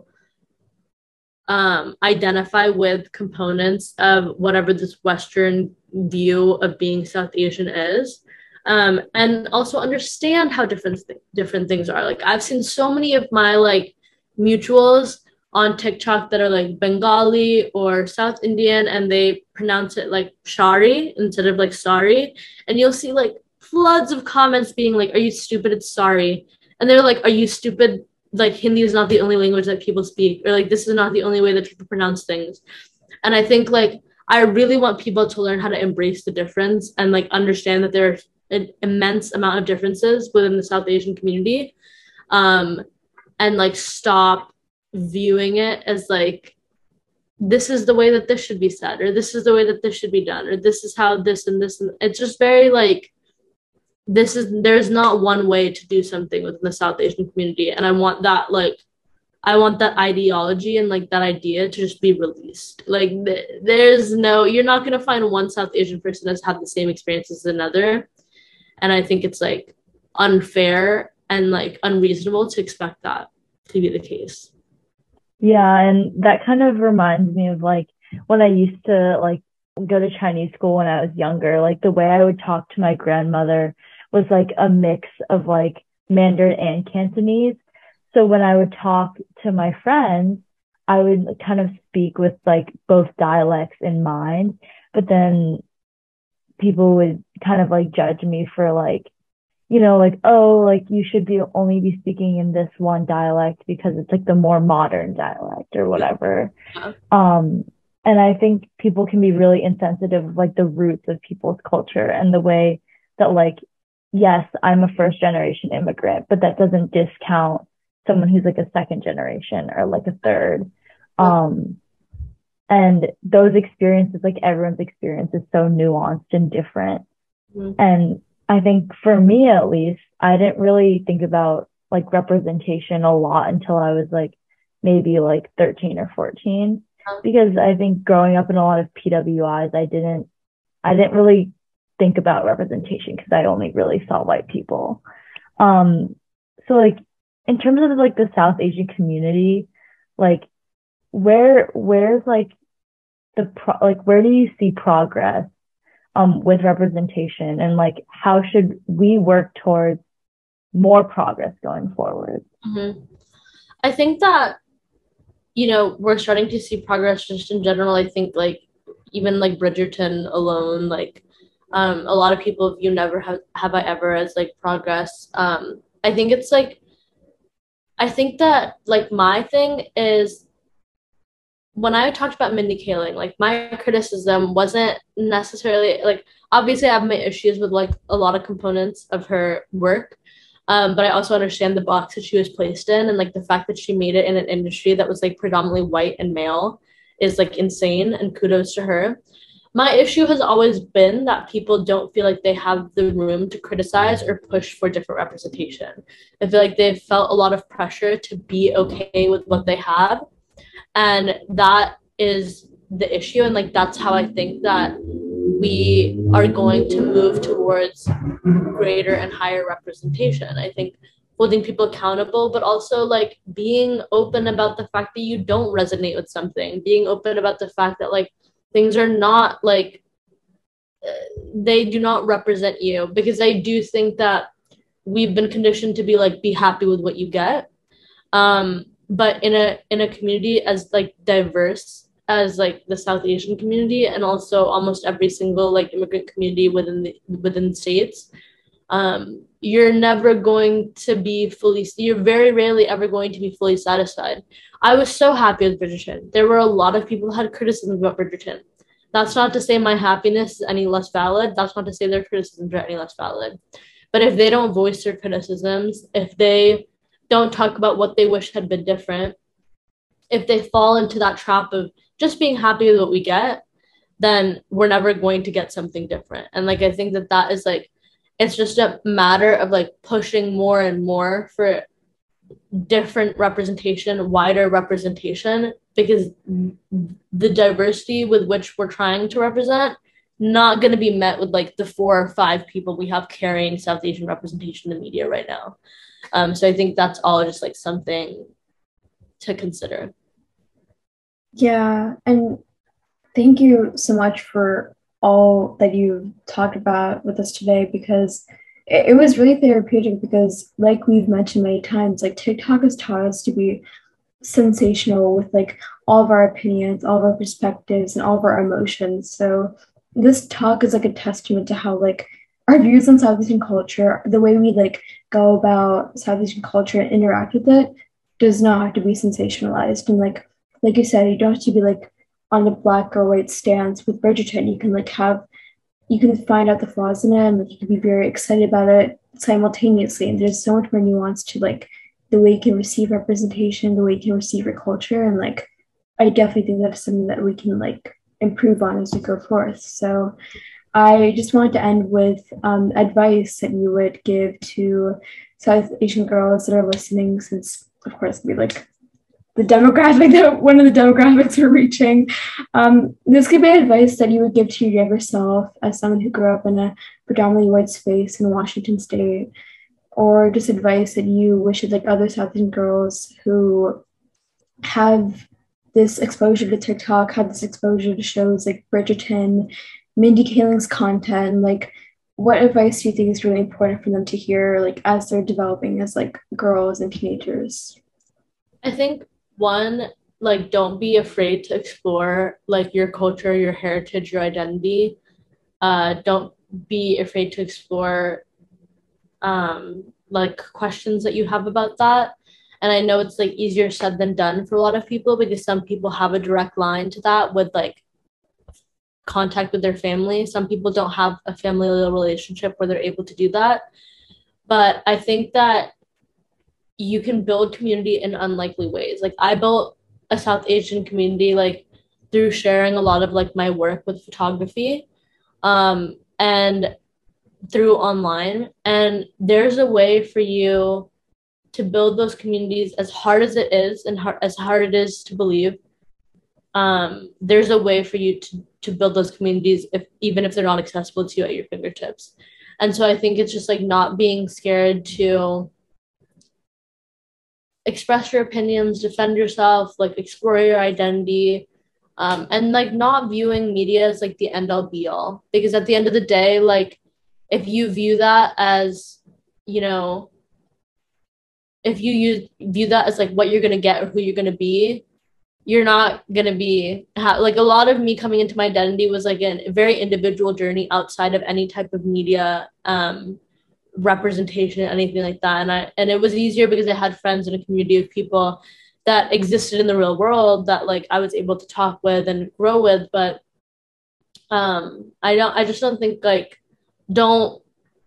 identify with components of whatever this Western view of being South Asian is. And also understand how different things are. Like I've seen so many of my like mutuals on TikTok that are like Bengali or South Indian, and they pronounce it like shari instead of like sorry. And you'll see like floods of comments being like, are you stupid? It's sorry. And they're like, are you stupid? Like Hindi is not the only language that people speak, or like this is not the only way that people pronounce things. And I think like I really want people to learn how to embrace the difference and like understand that there's an immense amount of differences within the South Asian community, and like stop viewing it as like this is the way that this should be said, or this is the way that this should be done, or this is how this and this, and it's just very like there's not one way to do something within the South Asian community. And I want that ideology and like that idea to just be released. Like you're not going to find one South Asian person that's had the same experience as another. And I think it's like unfair and like unreasonable to expect that to be the case. Yeah, and that kind of reminds me of like when I used to like go to Chinese school when I was younger. Like the way I would talk to my grandmother was like a mix of like Mandarin and Cantonese. So when I would talk to my friends, I would kind of speak with like both dialects in mind, but then people would kind of like judge me for like, you know, like, oh, like you should only be speaking in this one dialect because it's like the more modern dialect or whatever. Yeah. And I think people can be really insensitive of like the roots of people's culture and the way that like, yes, I'm a first generation immigrant, but that doesn't discount someone who's like a second generation or like a third. And those experiences, like everyone's experience is so nuanced and different. Mm-hmm. And I think for me, at least, I didn't really think about like representation a lot until I was like maybe like 13 or 14, because I think growing up in a lot of PWIs, I didn't really think about representation because I only really saw white people. So like in terms of like the South Asian community, like where's like where do you see progress with representation, and like how should we work towards more progress going forward? Mm-hmm. I think that, you know, we're starting to see progress just in general. I think like even like Bridgerton alone, like a lot of people view Never Have I Ever as like progress. I think it's like I think that like my thing is when I talked about Mindy Kaling, like my criticism wasn't necessarily like obviously I have my issues with like a lot of components of her work. But I also understand the box that she was placed in and like the fact that she made it in an industry that was like predominantly white and male is like insane and kudos to her. My issue has always been that people don't feel like they have the room to criticize or push for different representation. I feel like they've felt a lot of pressure to be okay with what they have, and that is the issue. And like that's how I think that we are going to move towards greater and higher representation. I think holding people accountable, but also like being open about the fact that you don't resonate with something, being open about the fact that like things are not like they do not represent you, because I do think that we've been conditioned to be like be happy with what you get. But in a community as like diverse as like the South Asian community, and also almost every single like immigrant community within the states, you're never going to be fully, you're very rarely ever going to be fully satisfied. I was so happy with Bridgerton. There were a lot of people who had criticisms about Bridgerton. That's not to say my happiness is any less valid. That's not to say their criticisms are any less valid. But if they don't voice their criticisms, if they don't talk about what they wish had been different, if they fall into that trap of just being happy with what we get, then we're never going to get something different. And like I think that that is like, it's just a matter of like pushing more and more for different representation, wider representation, because the diversity with which we're trying to represent not going to be met with like the 4 or 5 people we have carrying South Asian representation in the media right now. So I think that's all just like something to consider. Yeah, and thank you so much for all that you talked about with us today, because it was really therapeutic, because like we've mentioned many times, like TikTok has taught us to be sensational with like all of our opinions, all of our perspectives, and all of our emotions. So this talk is like a testament to how like our views on South Asian culture, the way we like go about South Asian culture and interact with it, does not have to be sensationalized. And like you said, you don't have to be like on the black or white stance with Bridgerton. You can like have, you can find out the flaws in it, and like, you can be very excited about it simultaneously. And there's so much more nuance to like the way you can receive representation, the way you can receive your culture. And like, I definitely think that's something that we can like improve on as we go forth. So I just wanted to end with advice that you would give to South Asian girls that are listening, since of course we like the demographic, that one of the demographics we're reaching. This could be advice that you would give to your younger self as someone who grew up in a predominantly white space in Washington State, or just advice that you wish that like other South Asian girls who have this exposure to TikTok, have this exposure to shows like Bridgerton, Mindy Kaling's content, like what advice do you think is really important for them to hear, like as they're developing as like girls and teenagers? I think one, like don't be afraid to explore like your culture, your heritage, your identity. Don't be afraid to explore like questions that you have about that. And I know it's like easier said than done for a lot of people, because some people have a direct line to that with like contact with their family. Some people don't have a familial relationship where they're able to do that. But I think that you can build community in unlikely ways. Like I built a South Asian community like through sharing a lot of like my work with photography, and through online. And there's a way for you to build those communities, as hard as it is and as hard it is to believe. There's a way for you to build those communities, if even if they're not accessible to you at your fingertips. And so I think it's just like not being scared to express your opinions, defend yourself, like explore your identity, and like not viewing media as like the end all be all. Because at the end of the day, like if you view that as, you know, if you view that as like what you're gonna get or who you're gonna be, you're not gonna be like a lot of me coming into my identity was like a very individual journey outside of any type of media representation, anything like that. And it was easier because I had friends in a community of people that existed in the real world that like I was able to talk with and grow with. But I just don't think like don't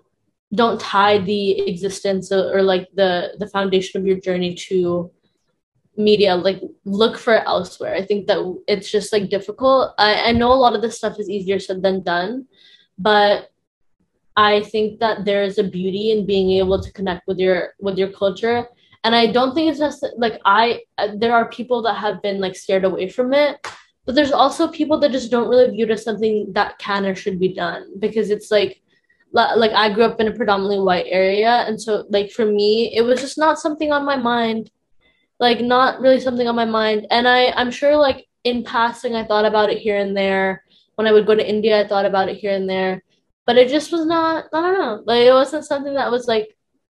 tie the existence or like the foundation of your journey to media. Like look for it elsewhere. I think that it's just like difficult. I know a lot of this stuff is easier said than done, but I think that there is a beauty in being able to connect with your culture. And I don't think it's just like there are people that have been like scared away from it, but there's also people that just don't really view it as something that can or should be done, because it's like I grew up in a predominantly white area, and so like for me it was just not something on my mind, like not really something on my mind. And I'm sure like in passing I thought about it here and there. When I would go to India, I thought about it here and there, but it just was not, I don't know, like it wasn't something that was like,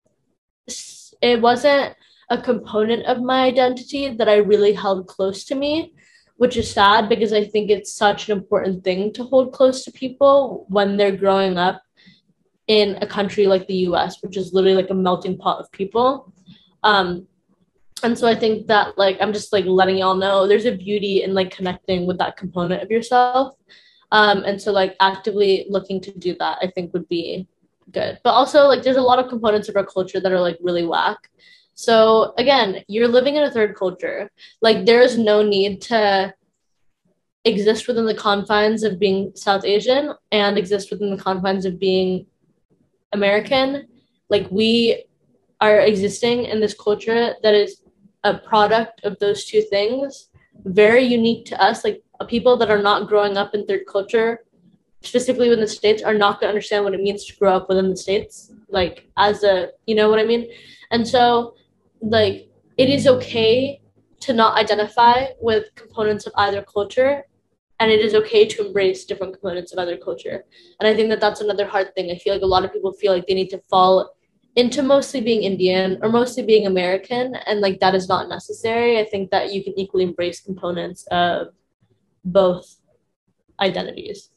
it wasn't a component of my identity that I really held close to me, which is sad because I think it's such an important thing to hold close to people when they're growing up in a country like the US, which is literally like a melting pot of people. And so I think that like I'm just like letting y'all know there's a beauty in like connecting with that component of yourself. And so like actively looking to do that I think would be good. But also like there's a lot of components of our culture that are like really whack. So again, you're living in a third culture. Like there's no need to exist within the confines of being South Asian and exist within the confines of being American. Like we are existing in this culture that is a product of those two things, very unique to us. Like people that are not growing up in third culture, specifically within the States, are not going to understand what it means to grow up within the States, like as a, you know what I mean? And so like it is okay to not identify with components of either culture, and it is okay to embrace different components of other culture. And I think that that's another hard thing. I feel like a lot of people feel like they need to fall into mostly being Indian or mostly being American, and like that is not necessary. I think that you can equally embrace components of both identities.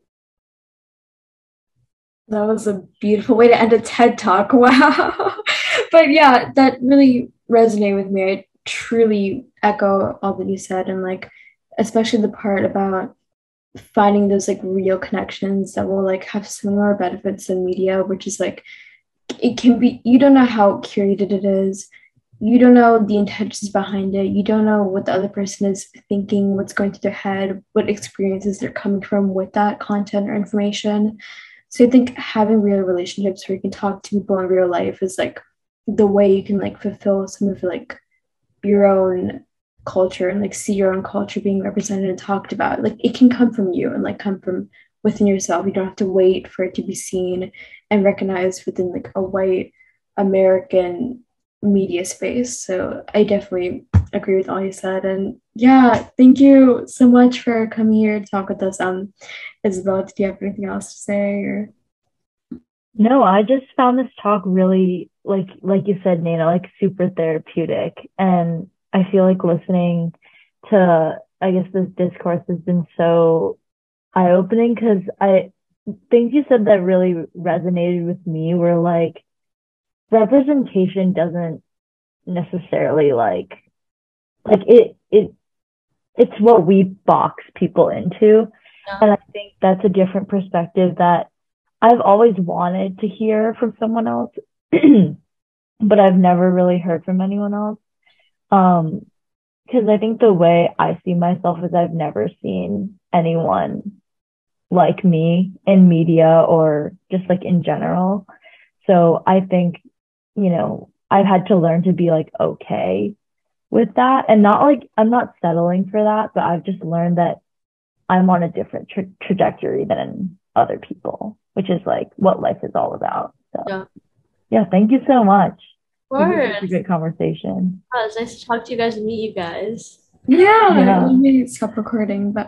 That was a beautiful way to end a TED Talk. Wow. But yeah, that really resonated with me. I truly echo all that you said, and like especially the part about finding those like real connections that will like have similar benefits than media, which is like it can be, you don't know how curated it is, you don't know the intentions behind it, you don't know what the other person is thinking, what's going through their head, what experiences they're coming from with that content or information. So I think having real relationships where you can talk to people in real life is like the way you can like fulfill some of like your own culture and like see your own culture being represented and talked about. Like it can come from you and like come from within yourself. You don't have to wait for it to be seen and recognized within like a white American media space. So I definitely agree with all you said. And yeah, thank you so much for coming here to talk with us. Isabel, did you have anything else to say? Or No, I just found this talk really, like you said, Nina, like super therapeutic. And I feel like listening to, I guess, this discourse has been so eye-opening, because things you said that really resonated with me were like, representation doesn't necessarily like it's what we box people into. Yeah. And I think that's a different perspective that I've always wanted to hear from someone else, but I've never really heard from anyone else. Because I think the way I see myself is I've never seen anyone like me in media or just like in general. So I think, you know, I've had to learn to be like okay with that, and not like I'm not settling for that, but I've just learned that I'm on a different trajectory than other people, which is like what life is all about. So yeah, thank you so much. Of course. It was a great conversation. Oh, it was nice to talk to you guys and meet you guys. yeah. Let me stop recording, but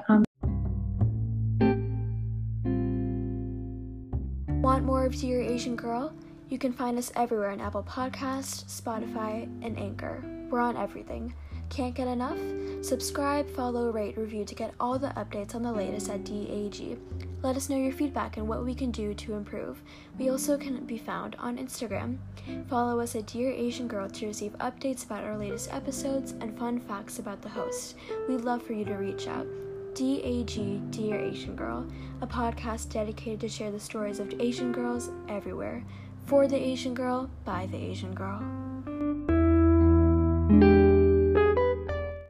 Want more of Dear Asian Girl? You can find us everywhere on Apple Podcasts, Spotify, and Anchor. We're on everything. Can't get enough? Subscribe, follow, rate, review to get all the updates on the latest at DAG. Let us know your feedback and what we can do to improve. We also can be found on Instagram. Follow us at Dear Asian Girl to receive updates about our latest episodes and fun facts about the host. We'd love for you to reach out. DAG, Dear Asian Girl, a podcast dedicated to share the stories of Asian girls everywhere. For the Asian girl, by the Asian girl.